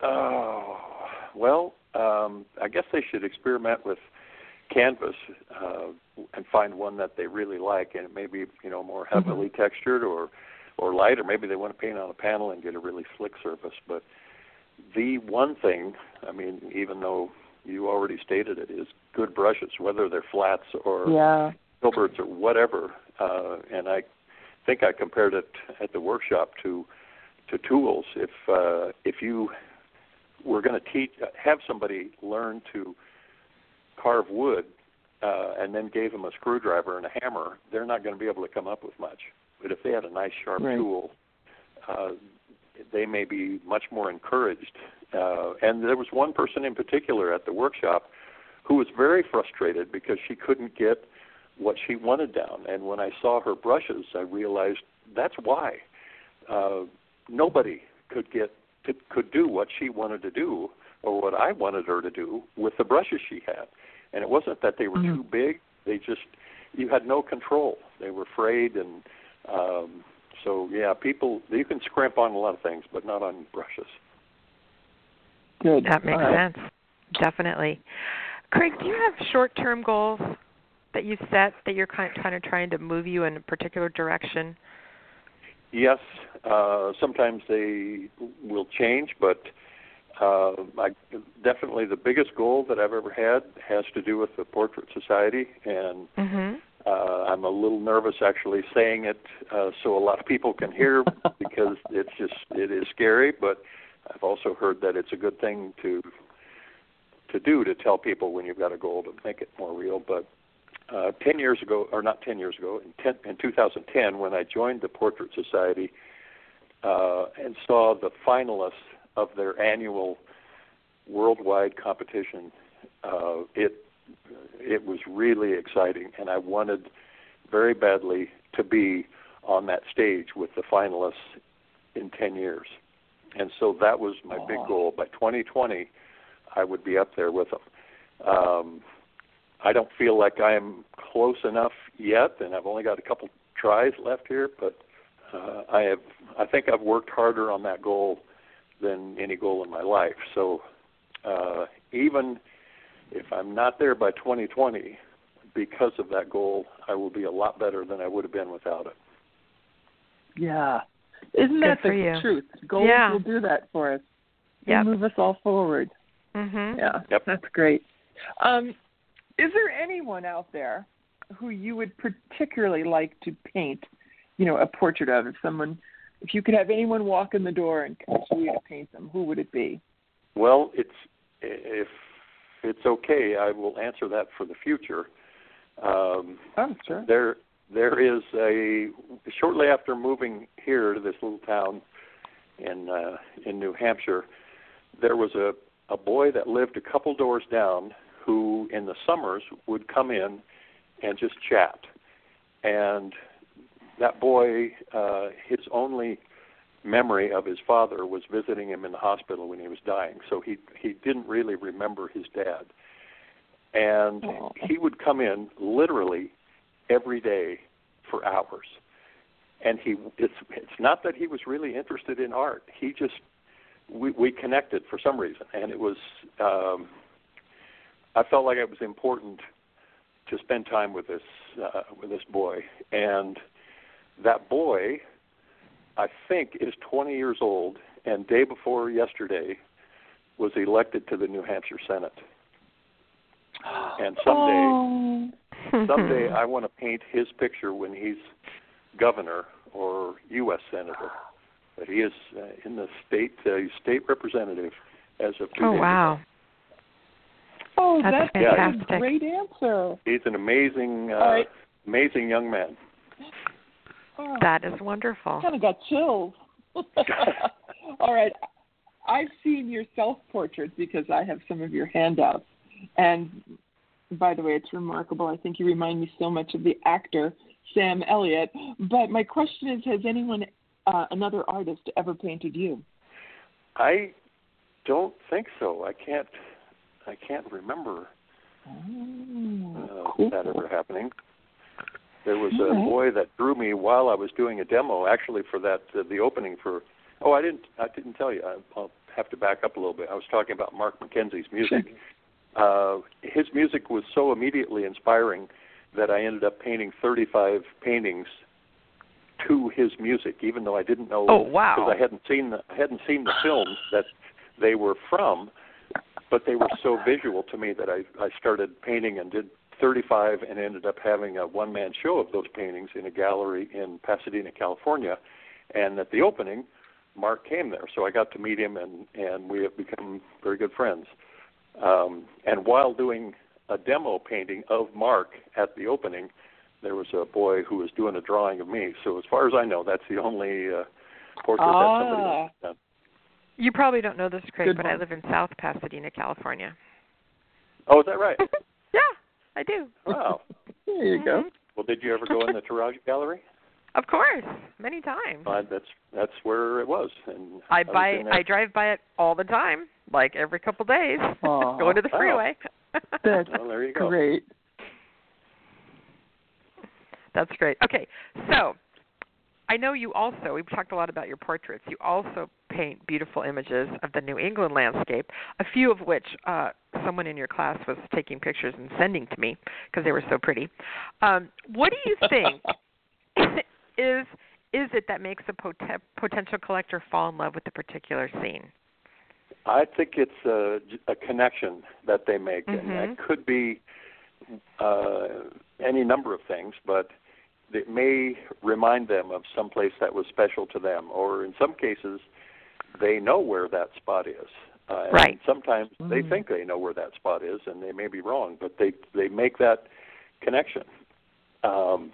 Oh, well, um, I guess they should experiment with canvas uh, and find one that they really like, and it may be, you know, more heavily mm-hmm. textured or, or light, or maybe they want to paint on a panel and get a really slick surface. But the one thing, I mean, even though you already stated it, is good brushes, whether they're flats or yeah. filberts or whatever. Uh, and I think I compared it at the workshop to to tools. If uh, if you were going to teach, have somebody learn to carve wood, uh, and then gave them a screwdriver and a hammer, they're not going to be able to come up with much. But if they had a nice sharp right. tool, uh, they may be much more encouraged. Uh, and there was one person in particular at the workshop who was very frustrated because she couldn't get what she wanted down. And when I saw her brushes, I realized that's why. Uh, nobody could get to, could do what she wanted to do or what I wanted her to do with the brushes she had. And it wasn't that they were mm-hmm. too big. They just, you had no control. They were frayed. And um, so, yeah, people, you can scrimp on a lot of things, but not on brushes. Good. That makes right. sense. Definitely. Craig, do you have short-term goals that you set that you're kind of, kind of trying to move you in a particular direction? Yes. Uh, sometimes they will change, but Uh, I, definitely the biggest goal that I've ever had has to do with the Portrait Society, and mm-hmm. uh, I'm a little nervous actually saying it uh, so a lot of people can hear because it's just it is scary. But I've also heard that it's a good thing to to do to tell people when you've got a goal to make it more real. But uh, ten years ago, or not ten years ago, in, ten, in two thousand ten, when I joined the Portrait Society uh, and saw the finalists of their annual worldwide competition, uh, it it was really exciting, and I wanted very badly to be on that stage with the finalists in ten years. And so that was my oh. big goal. By twenty twenty, I would be up there with them. Um, I don't feel like I'm close enough yet, and I've only got a couple tries left here, but uh, I have. I think I've worked harder on that goal than any goal in my life. So uh, even if I'm not there by twenty twenty, because of that goal, I will be a lot better than I would have been without it. Yeah. Isn't Good that the you. truth? Goals yeah. will do that for us. They yep. move us all forward. Mm-hmm. Yeah, yep. That's great. Um, is there anyone out there who you would particularly like to paint, you know, a portrait of? If someone... If you could have anyone walk in the door and ask you to paint them, who would it be? Well, it's if it's okay, I will answer that for the future. Um, oh, sure. There, there is a shortly after moving here to this little town in uh, in New Hampshire, there was a, a boy that lived a couple doors down who, in the summers, would come in and just chat, and that boy, uh, his only memory of his father was visiting him in the hospital when he was dying. So he he didn't really remember his dad. And Aww. He would come in literally every day for hours. And he it's it's not that he was really interested in art. He just we, we connected for some reason, and it was um, I felt like it was important to spend time with this uh, with this boy. And that boy, I think, is twenty years old, and day before yesterday was elected to the New Hampshire Senate. And someday, oh. someday I want to paint his picture when he's governor or U S senator. But he is uh, in the state uh, state representative as of two Oh, days wow. ago. Oh, that's, that's fantastic. a great answer. He's an amazing, uh, right. amazing young man. Oh, that is wonderful. I kind of got chills. All right. I've seen your self-portraits because I have some of your handouts. And by the way, it's remarkable. I think you remind me so much of the actor Sam Elliott. But my question is, has anyone, uh, another artist, ever painted you? I don't think so. I can't. I can't remember oh, uh, cool. that ever happening. There was All a right. boy that drew me while I was doing a demo, actually for that uh, the opening for. Oh, I didn't. I didn't tell you. I, I'll have to back up a little bit. I was talking about Mark McKenzie's music. Uh, his music was so immediately inspiring that I ended up painting thirty-five paintings to his music, even though I didn't know. Oh, wow. Because I hadn't seen the, I hadn't seen the films that they were from, but they were so visual to me that I, I started painting and did thirty-five and ended up having a one-man show of those paintings in a gallery in Pasadena, California. And at the opening, Mark came there, so I got to meet him, and, and we have become very good friends. Um, and while doing a demo painting of Mark at the opening, there was a boy who was doing a drawing of me. So as far as I know, that's the only uh, portrait ah. that somebody has done. You probably don't know this, Craig, Good but one. I live in South Pasadena, California. Oh, is that right? Yeah, I do. Wow. There you go. Well, did you ever go in the Taraji Gallery? Of course, many times. Uh, that's that's where it was. And I I was buy, in there. I drive by it all the time, like every couple days, Aw. going to the Wow. freeway. That's Well, there you go. great. That's great. Okay, so I know you also, we've talked a lot about your portraits. You also paint beautiful images of the New England landscape, a few of which uh, someone in your class was taking pictures and sending to me because they were so pretty. Um, what do you think is is it that makes a pot- potential collector fall in love with a particular scene? I think it's a, a connection that they make, Mm-hmm. and that could be uh, any number of things, but it may remind them of some place that was special to them, or in some cases, they know where that spot is. Uh, Right. And sometimes Mm. they think they know where that spot is, and they may be wrong, but they, they make that connection. Um,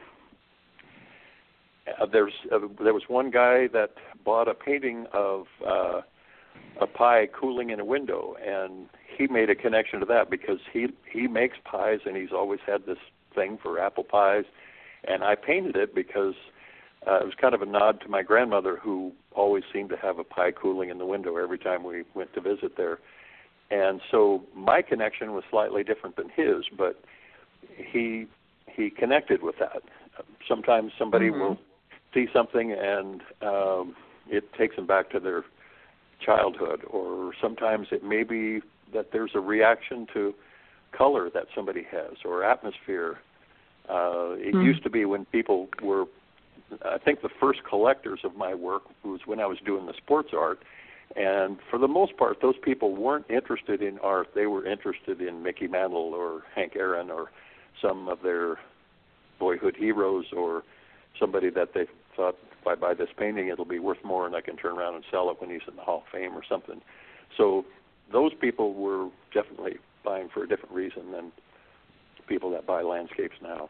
uh, there's uh, there was one guy that bought a painting of uh, a pie cooling in a window, and he made a connection to that because he he makes pies, and he's always had this thing for apple pies, and I painted it because uh, it was kind of a nod to my grandmother, who always seemed to have a pie cooling in the window every time we went to visit there. And so my connection was slightly different than his, but he he connected with that. Sometimes somebody Mm-hmm. will see something and um, it takes them back to their childhood, or sometimes it may be that there's a reaction to color that somebody has, or atmosphere. Uh, it Mm. used to be when people were, I think the first collectors of my work was when I was doing the sports art, and for the most part, those people weren't interested in art. They were interested in Mickey Mantle or Hank Aaron or some of their boyhood heroes, or somebody that they thought, if I buy this painting, it'll be worth more and I can turn around and sell it when he's in the Hall of Fame or something. So those people were definitely buying for a different reason than people that buy landscapes now.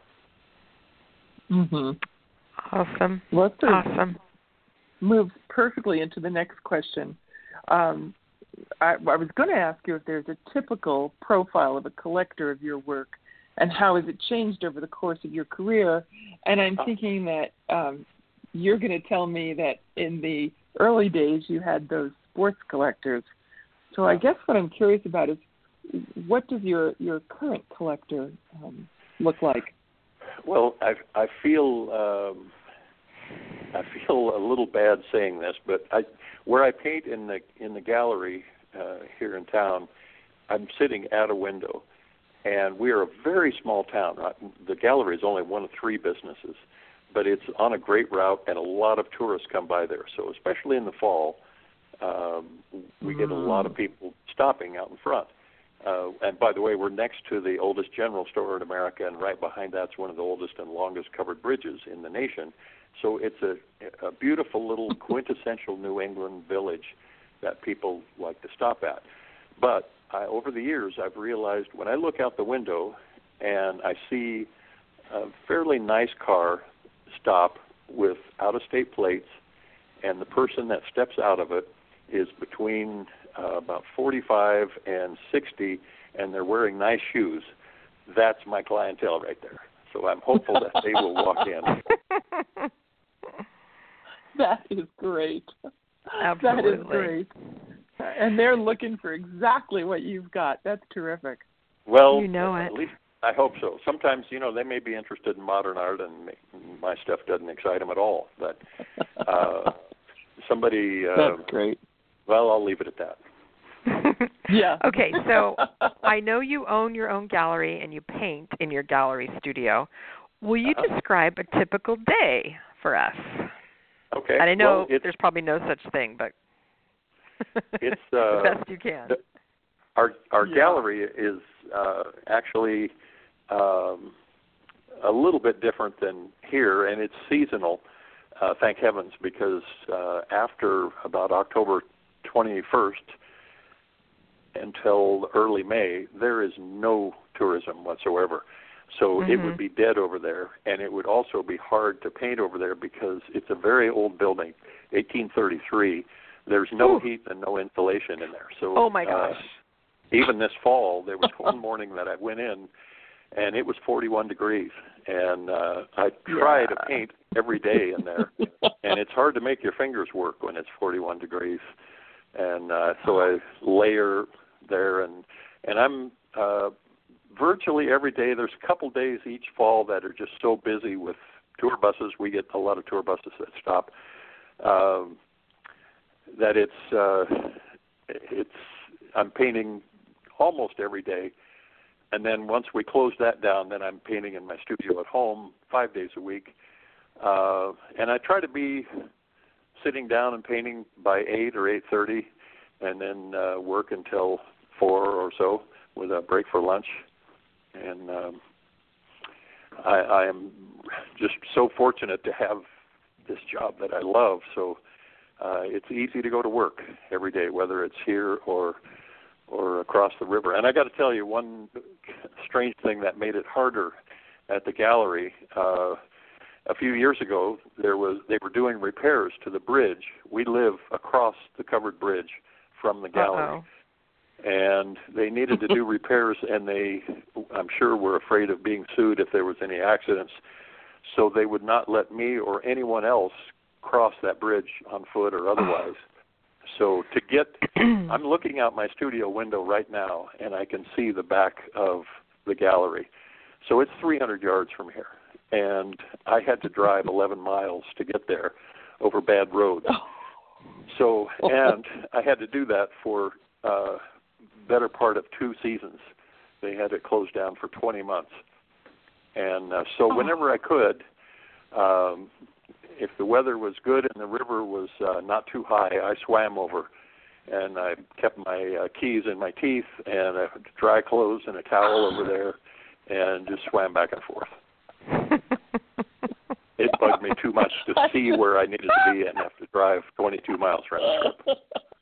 Mm-hmm. Awesome. Well, that Awesome. moves perfectly into the next question. Um, I, I was going to ask you if there's a typical profile of a collector of your work, and how has it changed over the course of your career? And I'm thinking that um, you're going to tell me that in the early days you had those sports collectors. So I guess what I'm curious about is, what does your, your current collector um, look like? Well, I I feel um, I feel a little bad saying this, but I where I paint in the in the gallery uh, here in town, I'm sitting at a window, and we are a very small town. The gallery is only one of three businesses, but it's on a great route, and a lot of tourists come by there. So especially in the fall, um, we get a lot of people stopping out in front. Uh, and by the way, we're next to the oldest general store in America, and right behind that's one of the oldest and longest covered bridges in the nation. So it's a, a beautiful little quintessential New England village that people like to stop at. But I, over the years, I've realized when I look out the window and I see a fairly nice car stop with out-of-state plates, and the person that steps out of it is between uh, about forty-five and sixty, and they're wearing nice shoes, that's my clientele right there. So I'm hopeful that they will walk in. That is great. Absolutely. That is great. And they're looking for exactly what you've got. That's terrific. Well, You know at it. least I hope so. Sometimes, you know, they may be interested in modern art, and my stuff doesn't excite them at all. But uh, somebody, uh, That's great. Well, I'll leave it at that. Yeah. Okay, so I know you own your own gallery and you paint in your gallery studio. Will you Uh-huh. describe a typical day for us? Okay. And I know well, there's probably no such thing, but it's uh, the best you can. The, our our Yeah. gallery is uh, actually um, a little bit different than here, and it's seasonal. Uh, thank heavens, because uh, after about October twenty-first until early May, there is no tourism whatsoever. So Mm-hmm. it would be dead over there, and it would also be hard to paint over there because it's a very old building, eighteen thirty-three. There's no Ooh. heat and no insulation in there. So Oh my gosh. Uh, even this fall, there was one morning that I went in, and it was forty-one degrees, and uh, I try Yeah. to paint every day in there, and it's hard to make your fingers work when it's forty-one degrees, and uh, so I layer there, and and I'm uh, virtually every day. There's a couple days each fall that are just so busy with tour buses. We get a lot of tour buses that stop. Um, that it's uh, it's I'm painting almost every day. And then once we close that down, then I'm painting in my studio at home five days a week. Uh, and I try to be sitting down and painting by eight or eight thirty, and then uh, work until four or so with a break for lunch. And um, I, I am just so fortunate to have this job that I love. So uh, it's easy to go to work every day, whether it's here or or across the river. And I got to tell you one strange thing that made it harder at the gallery. Uh, a few years ago, there was they were doing repairs to the bridge. We live across the covered bridge from the gallery. Uh-oh. And they needed to do repairs, and they, I'm sure, were afraid of being sued if there was any accidents. So they would not let me or anyone else cross that bridge on foot or otherwise. So to get, I'm looking out my studio window right now, and I can see the back of the gallery. So it's three hundred yards from here, and I had to drive eleven miles to get there over bad roads. So, and I had to do that for uh, better part of two seasons. They had it closed down for twenty months. And uh, so whenever I could, um, if the weather was good and the river was uh, not too high, I swam over, and I kept my uh, keys in my teeth and uh, dry clothes and a towel over there, and just swam back and forth. It bugged me too much to see where I needed to be and have to drive twenty-two miles round trip.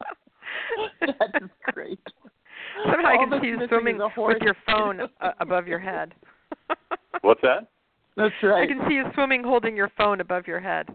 That is great. Somehow I All can that's see you missing swimming is a horse. with your phone uh, above your head. What's that? That's right. I can see you swimming holding your phone above your head.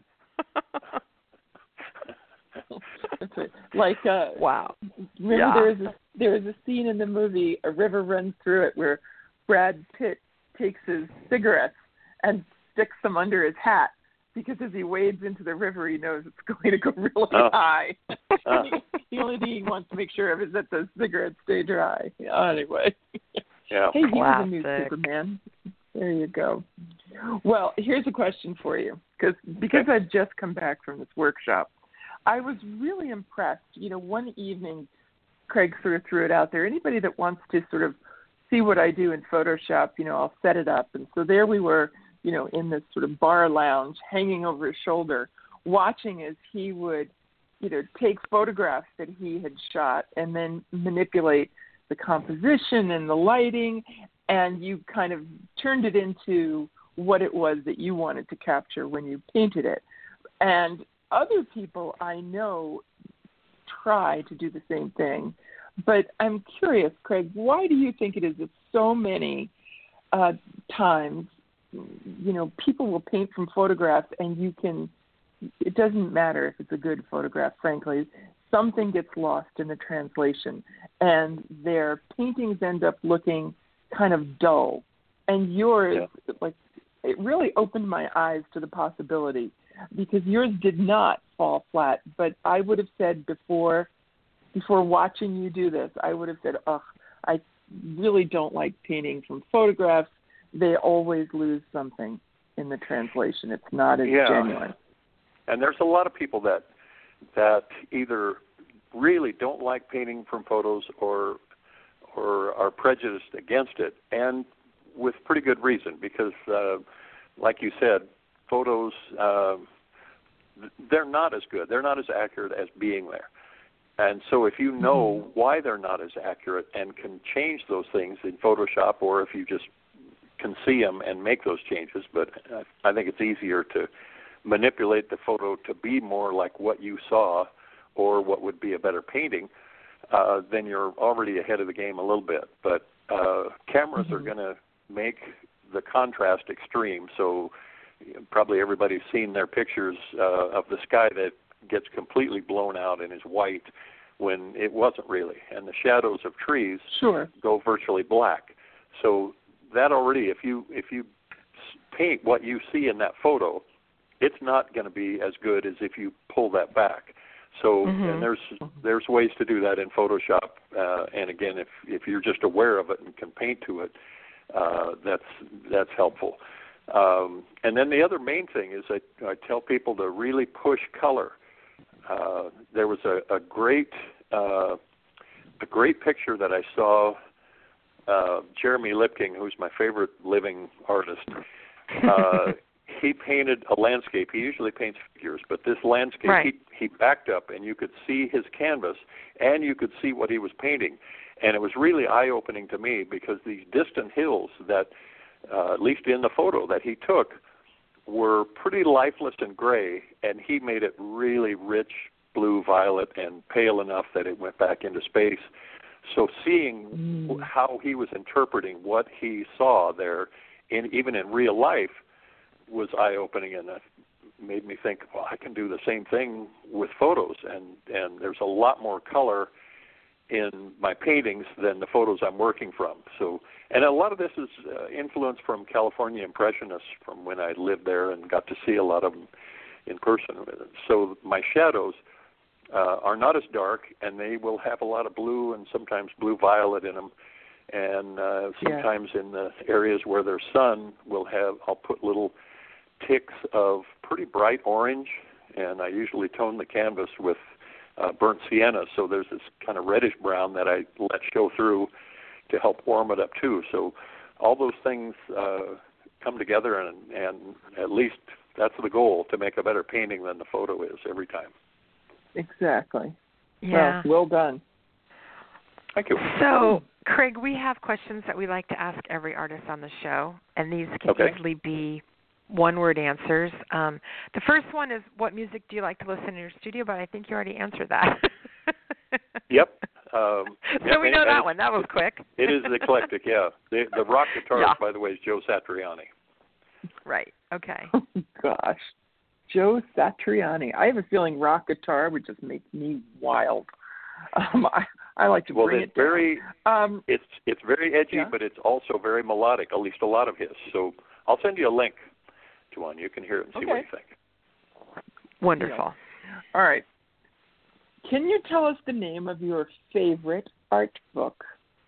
That's right. Like, uh, Wow. remember Yeah. there is a there is a scene in the movie A River Runs Through It where Brad Pitt takes his cigarettes and sticks them under his hat because as he wades into the river, he knows it's going to go really Oh. high. Uh. The only thing he wants to make sure of is that the cigarettes stay dry. Yeah, anyway. Yeah. Hey, he was a new Classic. Superman. There you go. Well, here's a question for you, because because Okay. I've just come back from this workshop. I was really impressed. You know, one evening, Craig sort of threw it out there. Anybody that wants to sort of see what I do in Photoshop, you know, I'll set it up. And so there we were, you know, in this sort of bar lounge, hanging over his shoulder, watching as he would, you know, take photographs that he had shot and then manipulate the composition and the lighting, and you kind of turned it into what it was that you wanted to capture when you painted it. And other people I know try to do the same thing. But I'm curious, Craig, why do you think it is that so many uh, times, you know, people will paint from photographs and you can, it doesn't matter if it's a good photograph, frankly, something gets lost in the translation and their paintings end up looking kind of dull. And yours, yeah. like, it really opened my eyes to the possibility because yours did not fall flat. But I would have said before, before watching you do this, I would have said, ugh, I really don't like painting from photographs. They always lose something in the translation. It's not as yeah. genuine. And there's a lot of people that that either really don't like painting from photos or or are prejudiced against it, and with pretty good reason, because, uh, like you said, photos, uh, they're not as good. They're not as accurate as being there. And so if you know why they're not as accurate and can change those things in Photoshop, or if you just can see them and make those changes, but I think it's easier to manipulate the photo to be more like what you saw or what would be a better painting, uh, then you're already ahead of the game a little bit. But uh, cameras mm-hmm. are going to make the contrast extreme, so probably everybody's seen their pictures uh, of the sky that gets completely blown out and is white when it wasn't really, and the shadows of trees sure. go virtually black. So that already, if you if you paint what you see in that photo, it's not going to be as good as if you pull that back. So mm-hmm. and there's there's ways to do that in Photoshop, uh, and again, if if you're just aware of it and can paint to it, uh, that's that's helpful. Um, and then the other main thing is I, I tell people to really push color. Uh, there was a, a great uh, a great picture that I saw. Uh, Jeremy Lipking, who's my favorite living artist, uh, he painted a landscape. He usually paints figures, but this landscape, right. he, he backed up, and you could see his canvas, and you could see what he was painting. And it was really eye-opening to me, because these distant hills that, uh, at least in the photo that he took, were pretty lifeless and gray, and he made it really rich blue, violet, and pale enough that it went back into space. So seeing mm. how he was interpreting what he saw there, in, even in real life, was eye-opening, and that made me think, well, I can do the same thing with photos, and, and there's a lot more color in my paintings than the photos I'm working from. So, and a lot of this is uh, influenced from California Impressionists, from when I lived there and got to see a lot of them in person. So my shadows uh, are not as dark, and they will have a lot of blue and sometimes blue-violet in them. And uh, sometimes yeah. in the areas where there's sun, we'll have, I'll put little ticks of pretty bright orange, and I usually tone the canvas with uh, burnt sienna, so there's this kind of reddish brown that I let show through to help warm it up too. So all those things uh, come together, and, and at least that's the goal, to make a better painting than the photo is every time. Exactly. Yeah. Well, well done. Thank you. So, Craig, we have questions that we like to ask every artist on the show, and these can okay. easily be one-word answers. Um, the first one is, what music do you like to listen in your studio? But I think you already answered that. Yep. Um, so yep, we know and, that and one. That was quick. It is eclectic, yeah. The, the rock guitarist, yeah. by the way, is Joe Satriani. Right. Okay. Oh, gosh. Joe Satriani. I have a feeling rock guitar would just make me wild. Um, I, I like to well, bring it's it down. very, um, it's it's very edgy, yeah. but it's also very melodic, at least a lot of his. So I'll send you a link to one. You can hear it and see okay. what you think. Wonderful. Yeah. All right. Can you tell us the name of your favorite art book?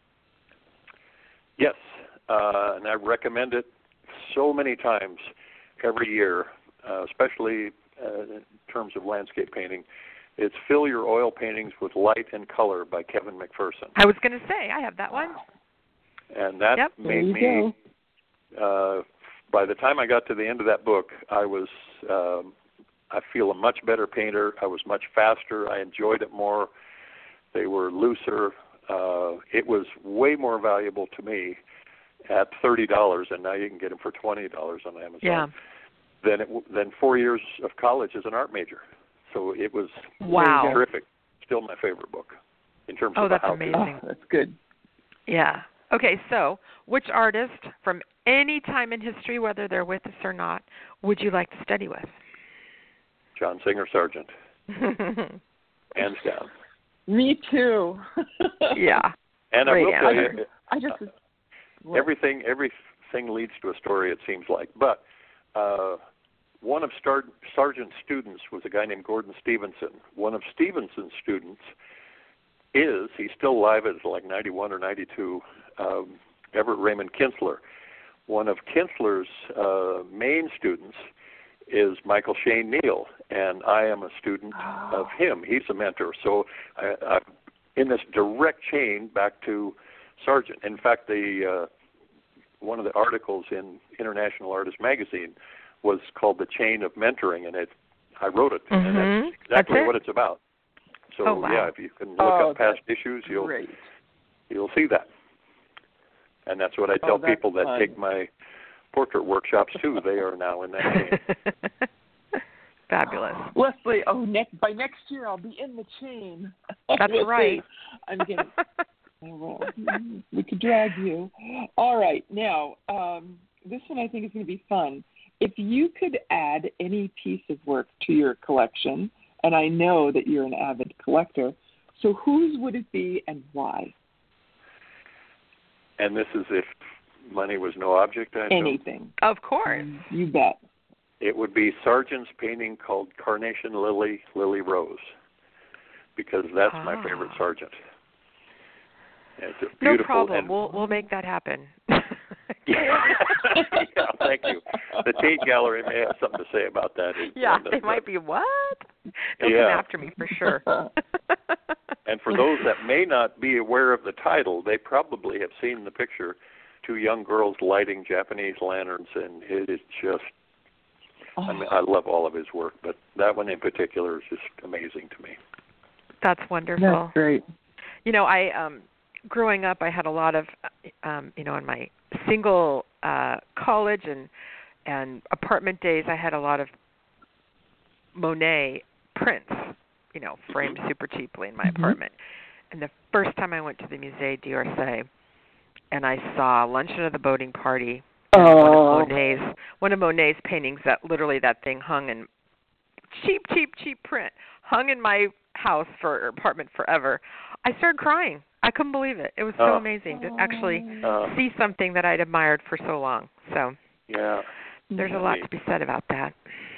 Yes, uh, and I recommend it so many times every year, uh, especially uh, in terms of landscape painting. It's Fill Your Oil Paintings with Light and Color by Kevin McPherson. I was going to say, I have that one. And that yep. made me, uh, by the time I got to the end of that book, I was, um, I feel a much better painter. I was much faster. I enjoyed it more. They were looser. Uh, it was way more valuable to me at thirty dollars, and now you can get them for twenty dollars on Amazon, yeah. than, it, than four years of college as an art major. So it was wow. terrific. Still my favorite book in terms oh, of that's how amazing. Oh, that's good. Yeah. Okay, so which artist from any time in history, whether they're with us or not, would you like to study with? John Singer Sargent. Hands down. Me too. yeah. And Great I will answer. tell you, I just uh, everything everything leads to a story, it seems like. But uh, one of Star- Sargent's students was a guy named Gordon Stevenson. One of Stevenson's students is, he's still alive, is like ninety-one or ninety-two, um, Everett Raymond Kinsler. One of Kinsler's uh, main students is Michael Shane Neal, and I am a student oh. of him. He's a mentor. So I, I'm in this direct chain back to Sargent. In fact, the uh, one of the articles in International Artist Magazine was called The Chain of Mentoring, and it I wrote it, mm-hmm. and that's exactly that's it? what it's about. So, oh, wow. yeah, if you can look oh, up past issues, you'll great. you'll see that. And that's what I tell oh, people that fun. take my portrait workshops, too. They are now in that chain. Fabulous. Leslie, oh, next, by next year I'll be in the chain. That's we'll right. See. I'm getting. Well, we could drag you. All right. Now, um, this one I think is going to be fun. If you could add any piece of work to your collection, and I know that you're an avid collector, so whose would it be and why? And this is if money was no object, I assume? Anything. Of course. You bet. It would be Sargent's painting called Carnation Lily, Lily Rose, because that's ah. my favorite Sargent. And it's a no beautiful. problem. And, we'll we'll make that happen. yeah, yeah, thank you. The Tate Gallery may have something to say about that. Yeah, and, uh, they might be what? They'll yeah. come after me for sure. And for those that may not be aware of the title, they probably have seen the picture. Two young girls lighting Japanese lanterns, and it is just. Oh. I mean, I love all of his work, but that one in particular is just amazing to me. That's wonderful. That's great. You know, I um growing up, I had a lot of, um, you know, in my single uh, college and and apartment days, I had a lot of Monet prints, you know, framed super cheaply in my mm-hmm. apartment. And the first time I went to the Musée d'Orsay, and I saw Luncheon of the Boating Party, oh. one of Monet's one of Monet's paintings that literally that thing hung in cheap, cheap, cheap print, hung in my house for apartment forever. I started crying. I couldn't believe it. It was so oh. amazing to actually uh, see something that I'd admired for so long. So yeah, there's a lot to be said about that.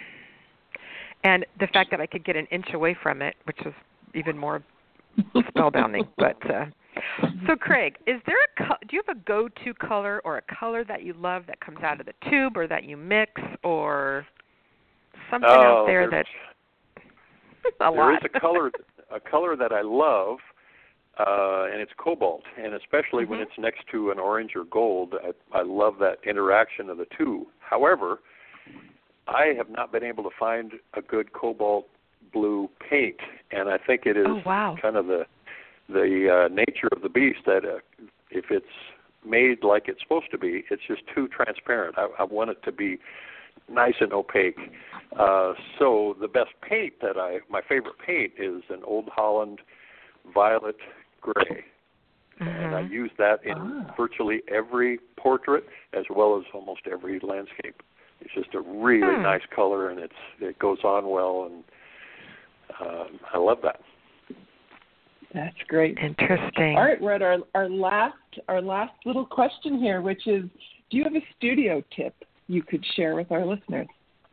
And the fact that I could get an inch away from it, which was even more spellbinding. But uh, so, Craig, is there a co- do you have a go-to color or a color that you love that comes out of the tube or that you mix or something oh, out there that a there lot. is a color a color that I love. Uh, and it's cobalt, and especially mm-hmm. when it's next to an orange or gold, I, I love that interaction of the two. However, I have not been able to find a good cobalt blue paint, and I think it is oh, wow. kind of the the uh, nature of the beast that uh, if it's made like it's supposed to be, it's just too transparent. I, I want it to be nice and opaque. Uh, so the best paint that I, my favorite paint is an Old Holland violet gray, mm-hmm. and I use that in ah. virtually every portrait as well as almost every landscape. It's just a really hmm. nice color, and it's it goes on well, and um, I love that. That's great. Interesting. All right, we're at our our last our last little question here, which is, do you have a studio tip you could share with our listeners?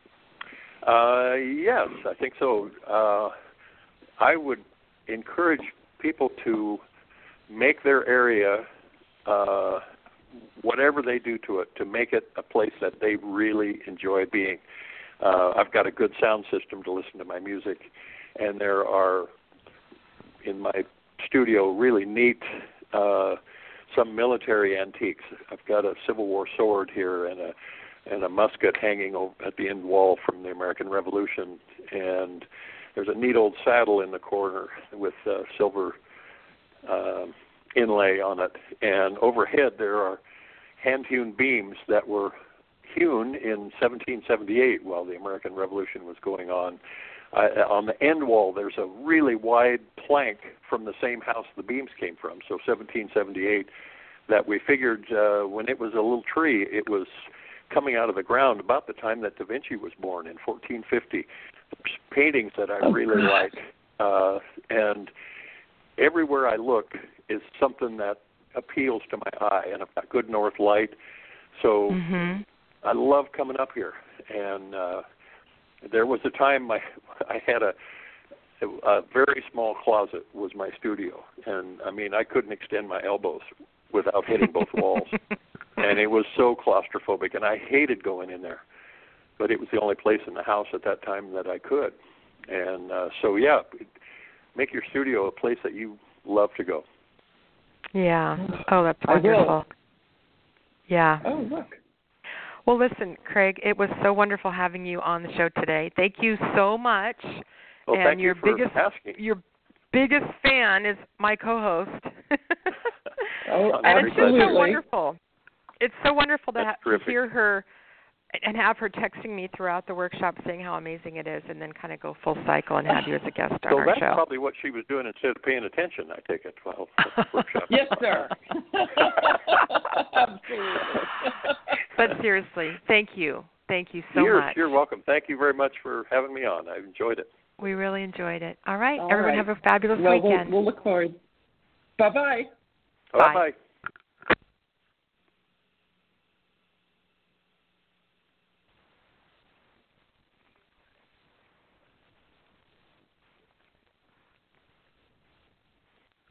Uh, yes, I think so. Uh, I would encourage people to make their area, uh, whatever they do to it, to make it a place that they really enjoy being. Uh, I've got a good sound system to listen to my music, and there are, in my studio, really neat, uh, some military antiques. I've got a Civil War sword here and a and a musket hanging over at the end wall from the American Revolution, and there's a neat old saddle in the corner with uh, silver uh, inlay on it. And overhead there are hand-hewn beams that were hewn in seventeen seventy-eight while the American Revolution was going on. Uh, on the end wall there's a really wide plank from the same house the beams came from, so seventeen seventy-eight, that we figured uh, when it was a little tree, it was coming out of the ground about the time that Da Vinci was born in fourteen fifty. Paintings that I really like, uh, and everywhere I look is something that appeals to my eye, and I've got good north light, so mm-hmm. I love coming up here. And uh, there was a time my I had a a very small closet was my studio, and I mean I couldn't extend my elbows without hitting both walls, and it was so claustrophobic, and I hated going in there. but it was the only place in the house at that time that I could. And uh, so, yeah, make your studio a place that you love to go. Yeah. Oh, that's I wonderful. will. Yeah. Oh, look. Well, listen, Craig, it was so wonderful having you on the show today. Thank you so much. Well, and thank your you for biggest, asking. Your biggest fan is my co-host. Oh, and it's just absolutely. so wonderful. It's so wonderful to, ha- to hear her and have her texting me throughout the workshop saying how amazing it is, and then kind of go full cycle and have you as a guest on so our that's show. probably what she was doing instead of paying attention, I take it, while at the workshop. Yes, sir. Absolutely. But seriously, thank you. Thank you so you're, much. You're welcome. Thank you very much for having me on. I enjoyed it. We really enjoyed it. All right. All Everyone right. have a fabulous well, weekend. We'll, we'll look forward. Bye-bye. Bye. Bye-bye.